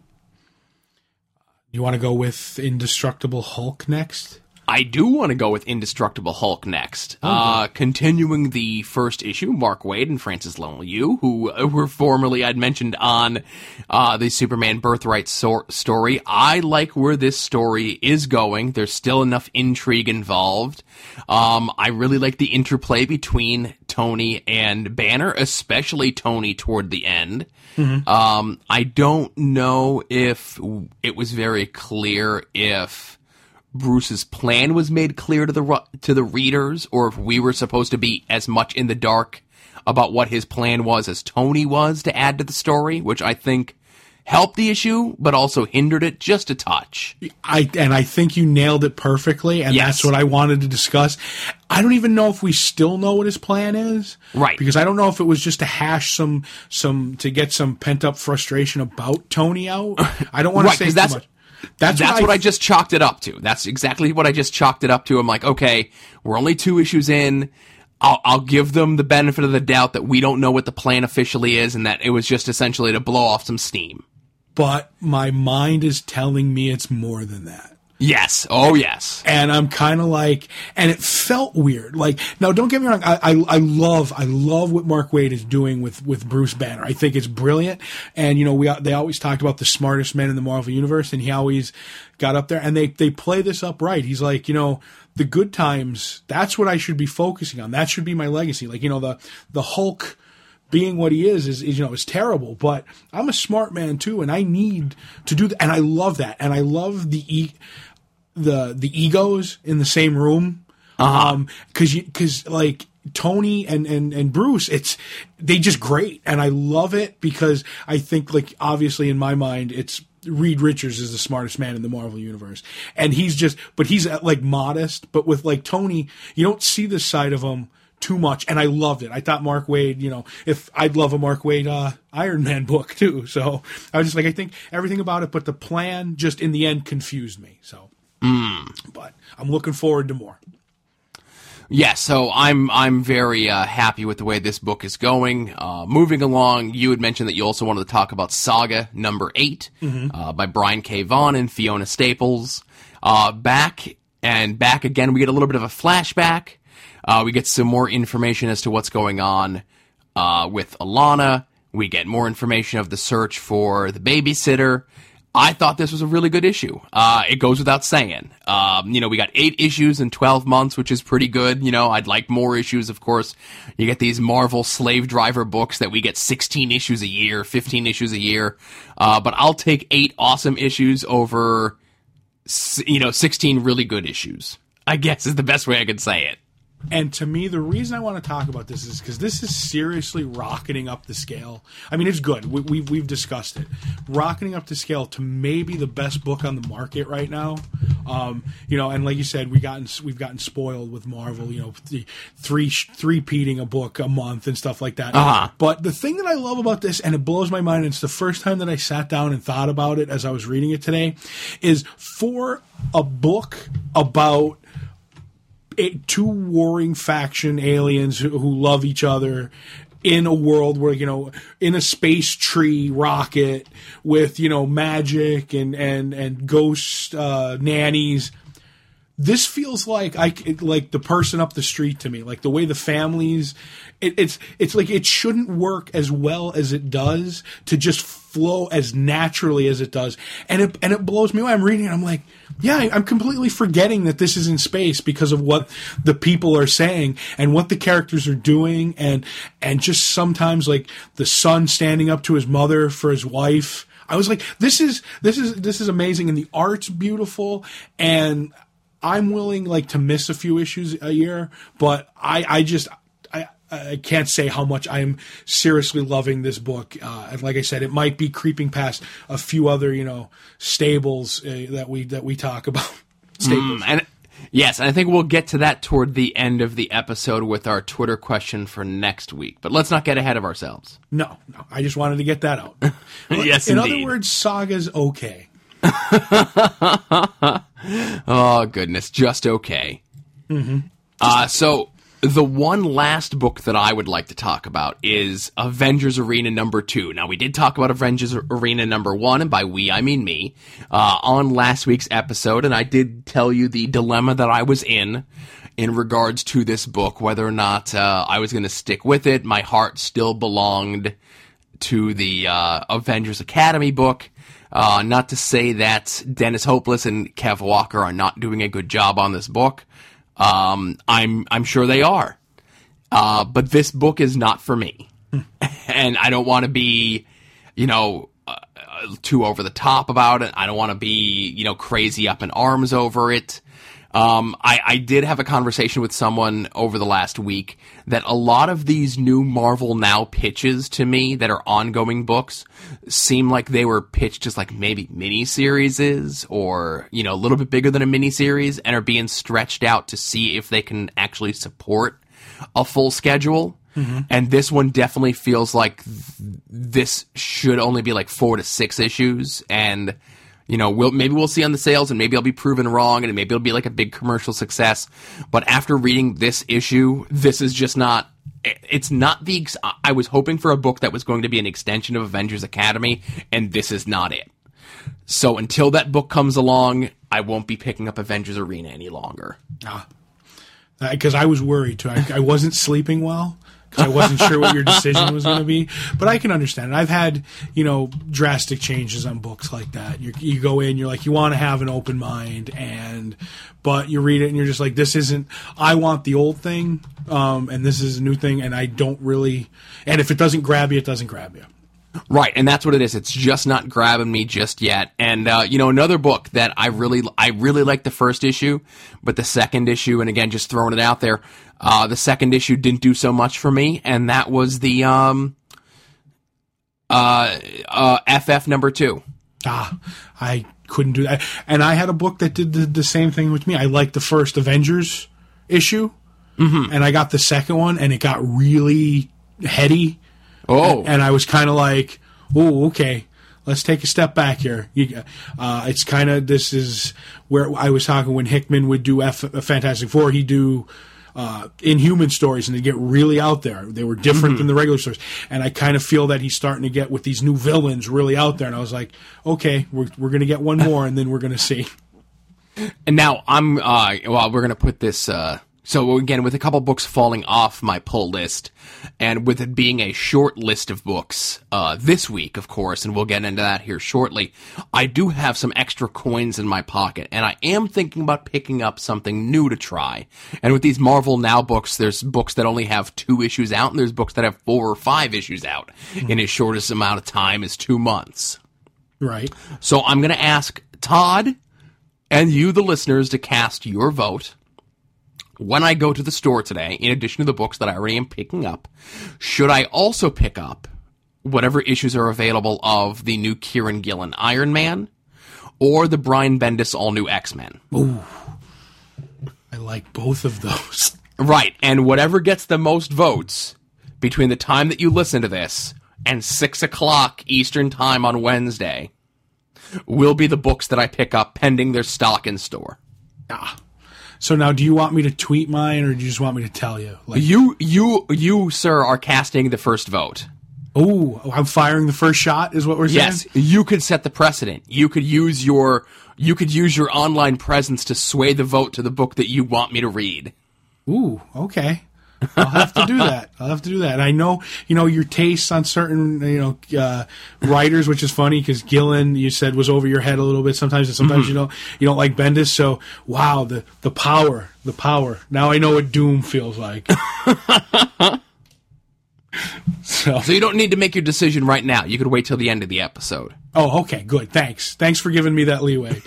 You want to go with Indestructible Hulk next? I do want to go with Indestructible Hulk next. Continuing the first issue, Mark Waid and Francis Lemieux, who were formerly I'd mentioned on the Superman Birthright story. I like where this story is going. There's still enough intrigue involved. I really like the interplay between Tony and Banner, especially Tony toward the end. Mm-hmm. I don't know if it was very clear if Bruce's plan was made clear to the readers, or if we were supposed to be as much in the dark about what his plan was as Tony was to add to the story, which I think helped the issue, but also hindered it just a touch. I think you nailed it perfectly, and Yes. that's what I wanted to discuss. I don't even know if we still know what his plan is. Right. Because I don't know if it was just to hash some to get some pent-up frustration about Tony out. I don't want Right, to say 'cause too that's- much. That's what I just chalked it up to. That's exactly what I just chalked it up to. I'm like, okay, we're only 2 issues in. I'll give them the benefit of the doubt that we don't know what the plan officially is, and that it was just essentially to blow off some steam. But my mind is telling me it's more than that. Yes. Oh, yes. And I'm kind of like, and it felt weird. Like, now don't get me wrong. I love what Mark Waid is doing with Bruce Banner. I think it's brilliant. And, they always talked about the smartest man in the Marvel Universe, and he always got up there, and they play this up right. He's like, the good times, that's what I should be focusing on. That should be my legacy. Like, the Hulk being what he is terrible, but I'm a smart man too, and I need to do that. And I love that. And I love the egos in the same room. Cause like Tony and Bruce, they just great. And I love it because I think, like, obviously in my mind, it's Reed Richards is the smartest man in the Marvel Universe. And he's like modest, but with like Tony, you don't see this side of him too much, and I loved it. I thought Mark Waid, if I'd love a Mark Waid Iron Man book too. So I was just like, I think everything about it, but the plan just in the end confused me. So, but I'm looking forward to more. Yeah, so I'm very happy with the way this book is going. Moving along, you had mentioned that you also wanted to talk about Saga number 8 by Brian K. Vaughan and Fiona Staples. Back again, we get a little bit of a flashback. We get some more information as to what's going on with Alana. We get more information of the search for the babysitter. I thought this was a really good issue. It goes without saying. We got 8 issues in 12 months, which is pretty good. I'd like more issues, of course. You get these Marvel slave driver books that we get 16 issues a year, 15 issues a year. But I'll take 8 awesome issues over, 16 really good issues, I guess is the best way I could say it. And to me, the reason I want to talk about this is because this is seriously rocketing up the scale. I mean, it's good. We've discussed it. Rocketing up the scale to maybe the best book on the market right now. And like you said, we've gotten spoiled with Marvel, three-peating a book a month and stuff like that. But the thing that I love about this, and it blows my mind, and it's the first time that I sat down and thought about it as I was reading it today, is for a book about 2 warring faction aliens who love each other in a world where, in a space tree rocket with, magic and ghost nannies. This feels like like the person up the street to me, like the way the families. It's like it shouldn't work as well as it does to just flow as naturally as it does, and it blows me away. I'm reading it, I'm like, yeah, I'm completely forgetting that this is in space because of what the people are saying and what the characters are doing, and just sometimes like the son standing up to his mother for his wife. I was like, this is amazing, and the art's beautiful, and I'm willing like to miss a few issues a year, but I can't say how much I'm seriously loving this book. And like I said, it might be creeping past a few other, stables that we talk about. Staples. And I think we'll get to that toward the end of the episode with our Twitter question for next week. But let's not get ahead of ourselves. No. I just wanted to get that out. Yes, in indeed. other words, Saga's okay. Oh, goodness. Just okay. So the one last book that I would like to talk about is Avengers Arena number 2. Now, we did talk about Avengers Arena number 1, and by we, I mean me, on last week's episode, and I did tell you the dilemma that I was in regards to this book, whether or not I was going to stick with it. My heart still belonged to the Avengers Academy book. Not to say that Dennis Hopeless and Kev Walker are not doing a good job on this book. I'm sure they are. But this book is not for me. And I don't want to be, too over the top about it. I don't want to be, crazy up in arms over it. I did have a conversation with someone over the last week that a lot of these new Marvel Now pitches to me that are ongoing books seem like they were pitched as like maybe miniseries or, a little bit bigger than a miniseries and are being stretched out to see if they can actually support a full schedule. Mm-hmm. And this one definitely feels like this should only be like 4 to 6 issues, and maybe we'll see on the sales, and maybe I'll be proven wrong, and maybe it'll be like a big commercial success. But after reading this issue, this is just not. It's not the. I was hoping for a book that was going to be an extension of Avengers Academy, and this is not it. So until that book comes along, I won't be picking up Avengers Arena any longer. Because I was worried too. I wasn't sleeping well. I wasn't sure what your decision was going to be, but I can understand it. I've had, drastic changes on books like that. You go in, you're like, you want to have an open mind, but you read it and you're just like, this isn't, I want the old thing, and this is a new thing, and I don't really, and if it doesn't grab you, it doesn't grab you. Right, and that's what it is. It's just not grabbing me just yet. And another book that I really liked the first issue, but the second issue, and again, just throwing it out there, the second issue didn't do so much for me, and that was the FF number 2. I couldn't do that. And I had a book that did the same thing with me. I liked the first Avengers issue, and I got the second one, and it got really heady. Oh. And I was kind of like, oh, okay, let's take a step back here. It's kind of, this is where I was talking when Hickman would do Fantastic Four, he'd do Inhuman stories, and they'd get really out there. They were different than the regular stories. And I kind of feel that he's starting to get with these new villains really out there. And I was like, okay, we're going to get one more, and then we're going to see. And now we're going to put this, so again, with a couple books falling off my pull list, and with it being a short list of books this week, of course, and we'll get into that here shortly, I do have some extra coins in my pocket, and I am thinking about picking up something new to try. And with these Marvel Now books, there's books that only have 2 issues out, and there's books that have 4 or 5 issues out in as shortest amount of time as 2 months. Right. So I'm going to ask Todd and you, the listeners, to cast your vote. When I go to the store today, in addition to the books that I already am picking up, should I also pick up whatever issues are available of the new Kieran Gillen Iron Man or the Brian Bendis all-new X-Men? Ooh, I like both of those. Right, and whatever gets the most votes between the time that you listen to this and 6 o'clock Eastern Time on Wednesday will be the books that I pick up pending their stock in store. So now, do you want me to tweet mine, or do you just want me to tell you? Like, you, sir, are casting the first vote. Oh, I'm firing the first shot, is what we're saying? Yes, you could set the precedent. You could use your online presence to sway the vote to the book that you want me to read. Ooh, okay. I'll have to do that. And I know, your tastes on certain, writers, which is funny because Gillen, you said, was over your head a little bit sometimes, and sometimes you don't like Bendis. So, wow, the power. Now I know what Doom feels like. So you don't need to make your decision right now. You could wait till the end of the episode. Oh, okay, good. Thanks for giving me that leeway.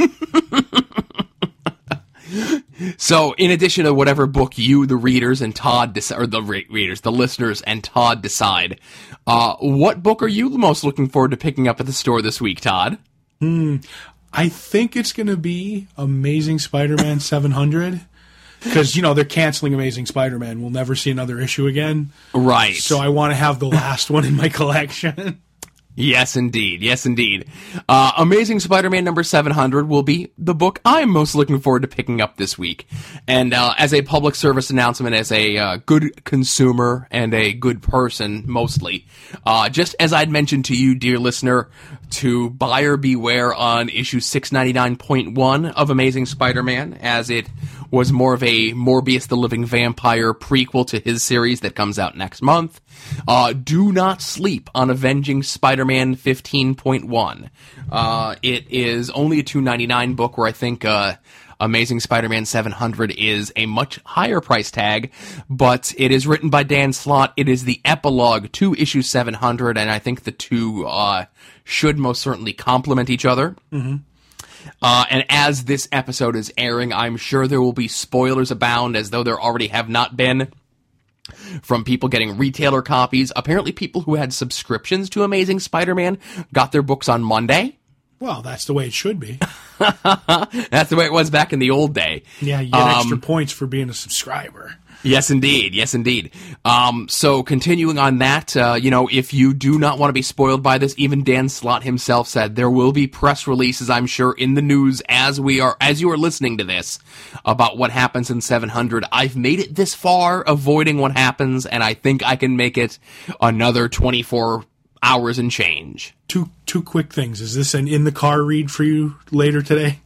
So, in addition to whatever book you, the readers, and Todd the listeners, and Todd decide, what book are you most looking forward to picking up at the store this week, Todd? I think it's going to be Amazing Spider-Man 700. Because, they're canceling Amazing Spider-Man. We'll never see another issue again. Right. So I want to have the last one in my collection. Yes, indeed. Amazing Spider-Man number 700 will be the book I'm most looking forward to picking up this week. And as a public service announcement, as a good consumer and a good person, mostly, just as I'd mentioned to you, dear listener, to buyer beware on issue 699.1 of Amazing Spider-Man, as it was more of a Morbius the Living Vampire prequel to his series that comes out next month. Do not sleep on Avenging Spider-Man 15.1. It is only a $2.99 book, where I think Amazing Spider-Man 700 is a much higher price tag, but it is written by Dan Slott. It is the epilogue to issue 700, and I think the two should most certainly complement each other. Mm-hmm. And as this episode is airing, I'm sure there will be spoilers abound, as though there already have not been, from people getting retailer copies. Apparently people who had subscriptions to Amazing Spider-Man got their books on Monday. Well, that's the way it should be. That's the way it was back in the old day. Yeah, you get extra points for being a subscriber. Yes, indeed. Yes, indeed. So continuing on that, if you do not want to be spoiled by this, even Dan Slott himself said there will be press releases, I'm sure, in the news as you are listening to this about what happens in 700. I've made it this far avoiding what happens, and I think I can make it another 24 hours and change. Two quick things. Is this an in the car read for you later today?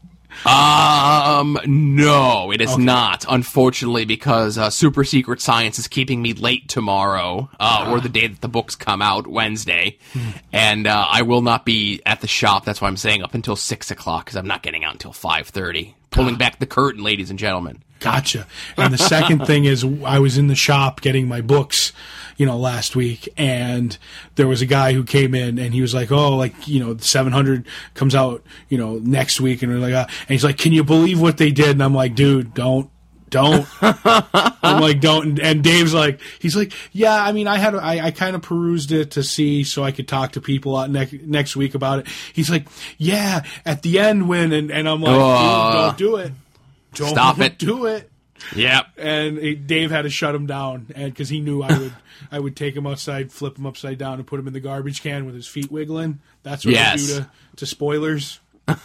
No, it is not, unfortunately, because Super Secret Science is keeping me late tomorrow, or the day that the books come out, Wednesday, and I will not be at the shop. That's why I'm saying up until 6 o'clock, because I'm not getting out until 5:30. Pulling back the curtain, ladies and gentlemen. Gotcha. And the second thing is, I was in the shop getting my books, last week, and there was a guy who came in, and he was like, 700 comes out, next week, and we're like, and he's like, can you believe what they did? And I'm like, dude, don't. I'm like, don't. And Dave's like, he's like, yeah, I mean, I kind of perused it to see so I could talk to people out next week about it. He's like, yeah, at the end when, and I'm like, dude, don't do it. Don't stop it. Do it. Yep. And Dave had to shut him down, and because he knew I would take him outside, flip him upside down, and put him in the garbage can with his feet wiggling. That's what I do to spoilers.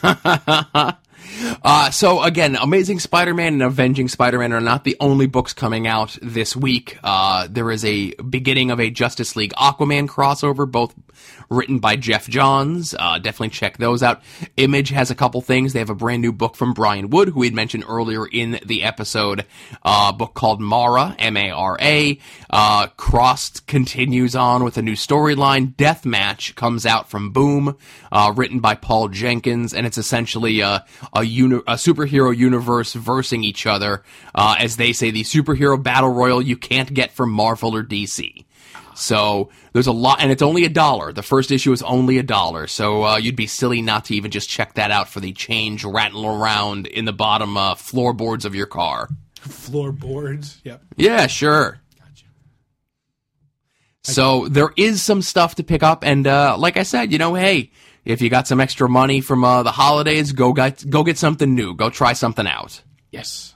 So again, Amazing Spider-Man and Avenging Spider-Man are not the only books coming out this week. There is a beginning of a Justice League Aquaman crossover, both written by Jeff Johns. Definitely check those out. Image has a couple things. They have a brand new book from Brian Wood, who we had mentioned earlier in the episode, book called Mara, M-A-R-A. Crossed continues on with a new storyline. Deathmatch comes out from Boom, written by Paul Jenkins, and it's essentially a superhero universe versing each other. As they say, the superhero battle royal you can't get from Marvel or DC. So there's a lot, and it's only $1. The first issue is only $1, so you'd be silly not to even just check that out for the change rattling around in the bottom floorboards of your car. Floorboards? Yep. Yeah, sure. Gotcha. So there is some stuff to pick up, and like I said, hey, if you got some extra money from the holidays, go get something new. Go try something out. Yes.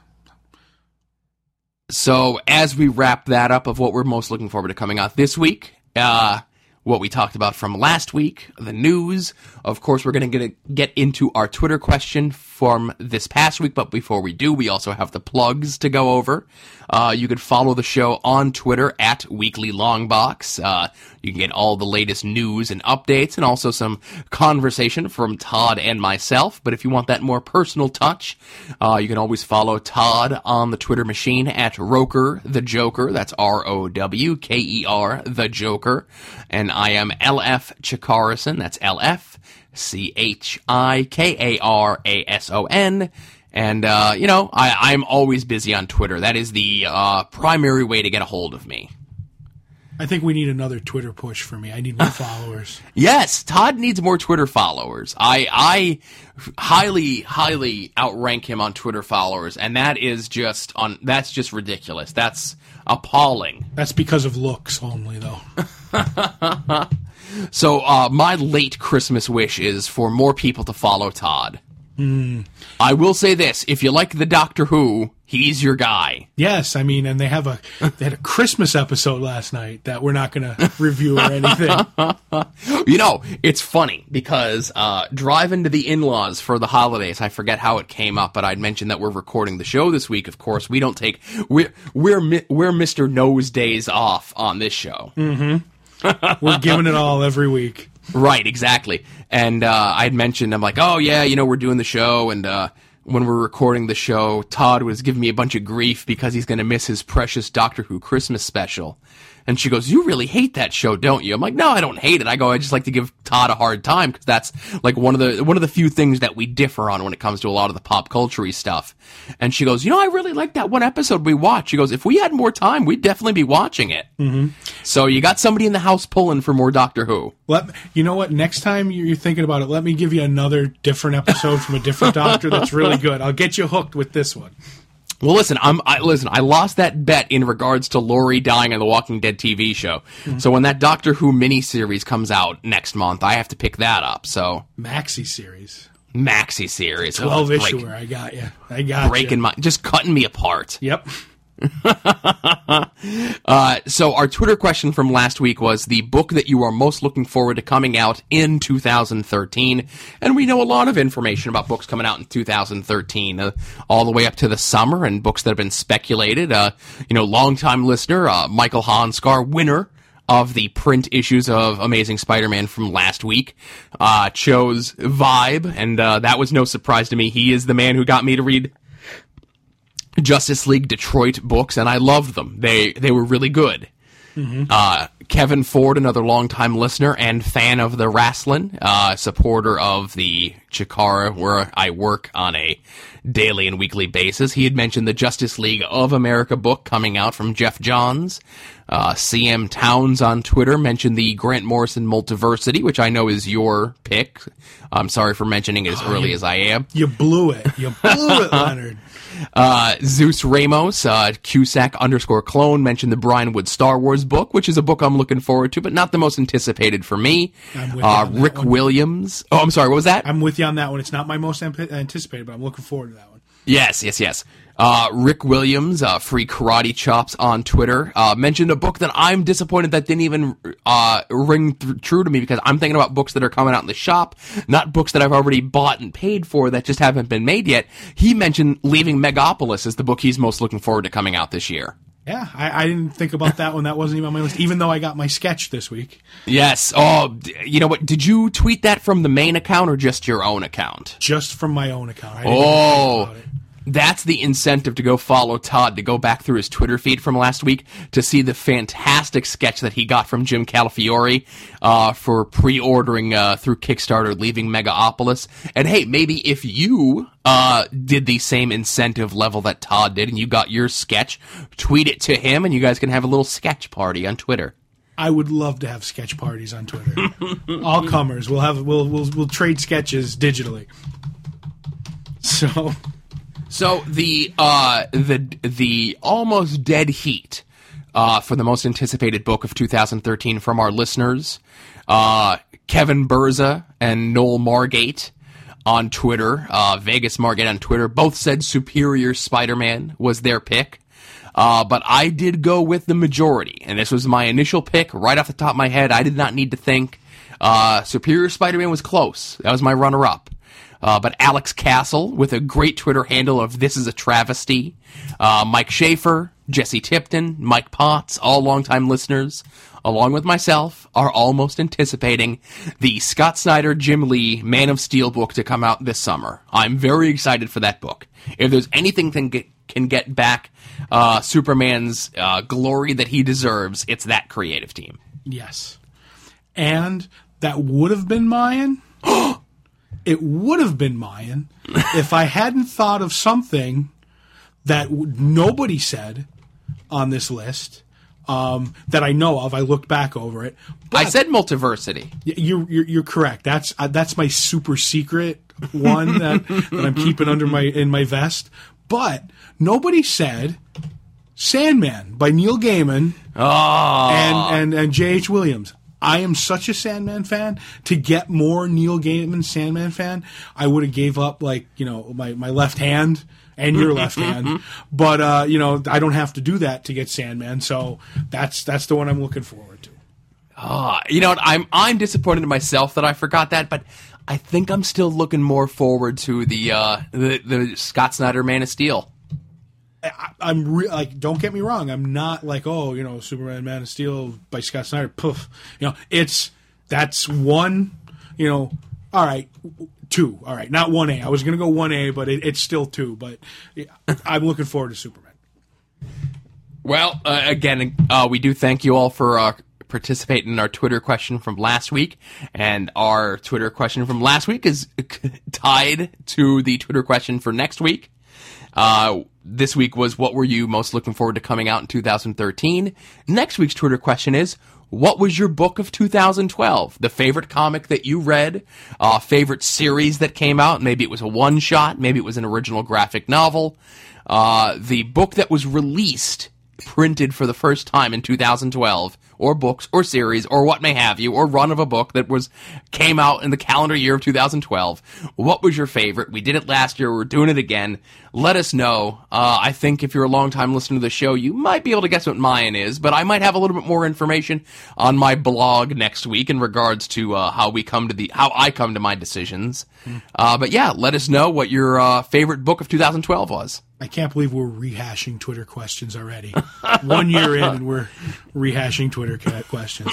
So as we wrap that up of what we're most looking forward to coming out this week, what we talked about from last week, the news, of course, we're going to get into our Twitter question from this past week, but before we do, we also have the plugs to go over. You can follow the show on Twitter at Weekly Longbox. You can get all the latest news and updates, and also some conversation from Todd and myself. But if you want that more personal touch, you can always follow Todd on the Twitter machine at Roker the Joker. That's ROWKER the Joker. And I am LF Chikarison. That's LF CHIKARASON. And, I'm always busy on Twitter. That is the primary way to get a hold of me. I think we need another Twitter push for me. I need more followers. Yes, Todd needs more Twitter followers. I highly, highly outrank him on Twitter followers, and that's just ridiculous. That's appalling. That's because of looks only, though. So, my late Christmas wish is for more people to follow Todd. I will say this: if you like the Doctor Who, he's your guy. Yes, I mean, and they had a Christmas episode last night that we're not going to review or anything. It's funny because driving to the in-laws for the holidays, I forget how it came up, but I'd mentioned that we're recording the show this week. Of course, we're Mr. Nose Days off on this show. Mm-hmm. We're giving it all every week. Right, exactly. And I'd mentioned, I'm like, oh yeah, we're doing the show, and when we're recording the show, Todd was giving me a bunch of grief because he's going to miss his precious Doctor Who Christmas special. And she goes, you really hate that show, don't you? I'm like, no, I don't hate it. I just like to give Todd a hard time because that's like one of the few things that we differ on when it comes to a lot of the pop culture-y stuff. And she goes, I really like that one episode we watched. She goes, if we had more time, we'd definitely be watching it. Mm-hmm. So you got somebody in the house pulling for more Doctor Who. You know what? Next time you're thinking about it, let me give you another different episode from a different Doctor that's really good. I'll get you hooked with this one. Well, listen, I lost that bet in regards to Laurie dying on the Walking Dead TV show. Mm-hmm. So when that Doctor Who miniseries comes out next month, I have to pick that up. So Maxi series. 12 issuer. I got you. Breaking just cutting me apart. Yep. So our Twitter question from last week was the book that you are most looking forward to coming out in 2013, and we know a lot of information about books coming out in 2013, all the way up to the summer, and books that have been speculated. Longtime listener Michael Hanskar, winner of the print issues of Amazing Spider-Man from last week, chose Vibe, and that was no surprise to me. He is the man who got me to read Justice League Detroit books, and I loved them. They were really good. Mm-hmm. Kevin Ford, another longtime listener and fan of the wrestling, supporter of the Chikara, where I work on a daily and weekly basis. He had mentioned the Justice League of America book coming out from Jeff Johns. CM Towns on Twitter mentioned the Grant Morrison Multiversity, which I know is your pick. I'm sorry for mentioning it as early as I am. You blew it, Leonard. Zeus Ramos, Cusack _clone, mentioned the Brian Wood Star Wars book, which is a book I'm looking forward to, but not the most anticipated for me. Rick Williams. Oh, I'm sorry, what was that? I'm with you on that one. It's not my most anticipated, but I'm looking forward to that one. Yes. Rick Williams, Free Karate Chops on Twitter, mentioned a book that I'm disappointed that didn't even ring true to me, because I'm thinking about books that are coming out in the shop, not books that I've already bought and paid for that just haven't been made yet. He mentioned Leaving Megapolis as the book he's most looking forward to coming out this year. Yeah, I didn't think about that one. That wasn't even on my list, even though I got my sketch this week. Yes. Oh, you know what? Did you tweet that from the main account or just your own account? Just from my own account. I didn't think about it. That's the incentive to go follow Todd, to go back through his Twitter feed from last week to see the fantastic sketch that he got from Jim Calafiore for pre-ordering through Kickstarter Leaving Megapolis. And hey, maybe if you did the same incentive level that Todd did and you got your sketch, tweet it to him and you guys can have a little sketch party on Twitter. I would love to have sketch parties on Twitter. All comers. We'll trade sketches digitally. So the almost dead heat for the most anticipated book of 2013 from our listeners, Kevin Berza and Noel Margate on Twitter, Vegas Margate on Twitter, both said Superior Spider-Man was their pick. But I did go with the majority, and this was my initial pick right off the top of my head. I did not need to think. Superior Spider-Man was close. That was my runner-up. But Alex Castle, with a great Twitter handle of This Is a Travesty, Mike Schaefer, Jesse Tipton, Mike Potts, all longtime listeners, along with myself, are almost anticipating the Scott Snyder, Jim Lee, Man of Steel book to come out this summer. I'm very excited for that book. If there's anything that can get back Superman's glory that he deserves, it's that creative team. Yes. And that would have been mine. It would have been mine if I hadn't thought of something that nobody said on this list that I know of. I looked back over it. I said Multiversity. You're correct. That's my super secret one that I'm keeping in my vest. But nobody said Sandman by Neil Gaiman and J.H. Williams. I am such a Sandman fan. To get more Neil Gaiman Sandman fan, I would have gave up my left hand and your left hand. But I don't have to do that to get Sandman. So that's the one I'm looking forward to. I'm disappointed in myself that I forgot that, but I think I'm still looking more forward to the Scott Snyder Man of Steel. Don't get me wrong. I'm not like, Superman, Man of Steel by Scott Snyder. Poof. That's one. All right, 2. All right, not 1A. I was going to go 1A, but it's still 2. But I'm looking forward to Superman. Well, again, we do thank you all for participating in our Twitter question from last week. And our Twitter question from last week is tied to the Twitter question for next week. This week was, what were you most looking forward to coming out in 2013? Next week's Twitter question is, what was your book of 2012? The favorite comic that you read, favorite series that came out, maybe it was a one-shot, maybe it was an original graphic novel, the book that was released, printed for the first time in 2012, or books, or series, or what may have you, or run of a book that came out in the calendar year of 2012. What was your favorite? We did it last year. We're doing it again. Let us know. I think if you're a long-time listener to the show, you might be able to guess what mine is, but I might have a little bit more information on my blog next week in regards to how I come to my decisions. But yeah, let us know what your favorite book of 2012 was. I can't believe we're rehashing Twitter questions already. 1 year in, and we're rehashing Twitter questions.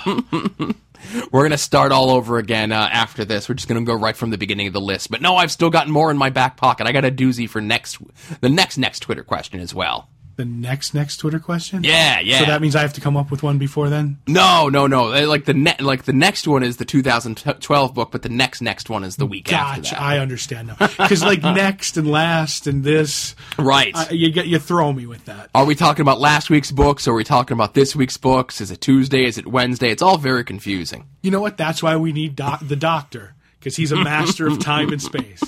We're going to start all over again after this. We're just going to go right from the beginning of the list. But no, I've still got more in my back pocket. I got a doozy for the next Twitter question as well. The next Twitter question? Yeah. So that means I have to come up with one before then? No. Like the next one is the 2012 book, but the next one is the week after that. I understand now. Because like next and last and this, right? You throw me with that. Are we talking about last week's books? Are we talking about this week's books? Is it Tuesday? Is it Wednesday? It's all very confusing. You know what? That's why we need the doctor, because he's a master of time and space.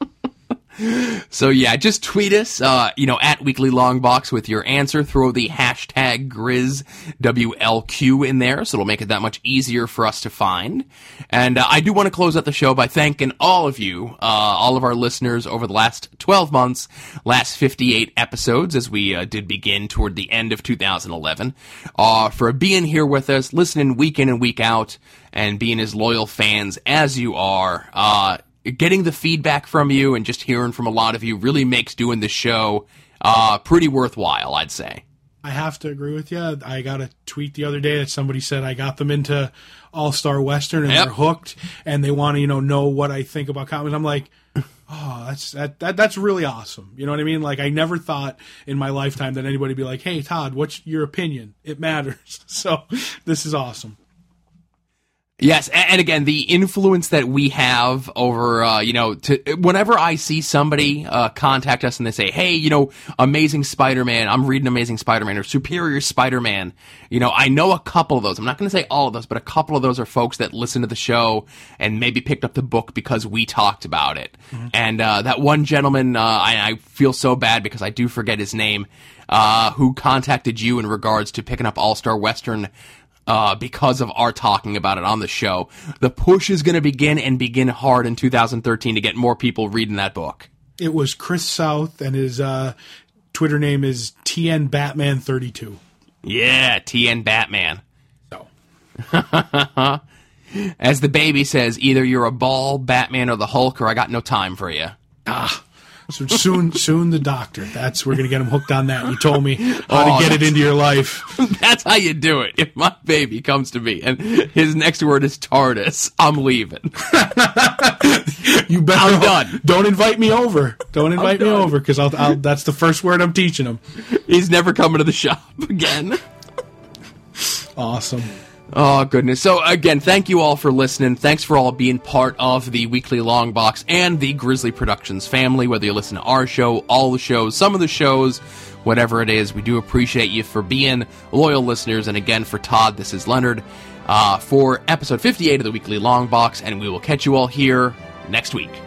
So yeah, just tweet us, at Weekly Longbox with your answer. Throw the hashtag GrizzWLQ in there, so it'll make it that much easier for us to find. And I do want to close out the show by thanking all of you, all of our listeners over the last 12 months, last 58 episodes, as we did begin toward the end of 2011, for being here with us, listening week in and week out, and being as loyal fans as you are. Getting the feedback from you and just hearing from a lot of you really makes doing the show pretty worthwhile, I'd say. I have to agree with you. I got a tweet the other day that somebody said I got them into All-Star Western and they're hooked and they want to, know what I think about comics. I'm like, oh, that's really awesome. You know what I mean? Like, I never thought in my lifetime that anybody would be like, hey, Todd, what's your opinion? It matters. So this is awesome. Yes, and again, the influence that we have over, whenever I see somebody contact us and they say, hey, Amazing Spider-Man, I'm reading Amazing Spider-Man, or Superior Spider-Man, I know a couple of those. I'm not going to say all of those, but a couple of those are folks that listen to the show and maybe picked up the book because we talked about it. Mm-hmm. And that one gentleman, I feel so bad because I do forget his name, who contacted you in regards to picking up All-Star Western because of our talking about it on the show. The push is going to begin hard in 2013 to get more people reading that book. It was Chris South, and his Twitter name is TN Batman32. Yeah, TN Batman. So. As the baby says, either you're a ball, Batman, or the Hulk, or I got no time for you. So soon the doctor. We're going to get him hooked on that. You told me how to get it into your life. That's how you do it. If my baby comes to me and his next word is TARDIS, I'm leaving. I'm done. Don't invite me over. Don't invite me over, because that's the first word I'm teaching him. He's never coming to the shop again. Awesome. Oh, goodness. So, again, thank you all for listening. Thanks for all being part of the Weekly Long Box and the Grizzly Productions family, whether you listen to our show, all the shows, some of the shows, whatever it is. We do appreciate you for being loyal listeners. And again, for Todd, this is Leonard for episode 58 of the Weekly Long Box, and we will catch you all here next week.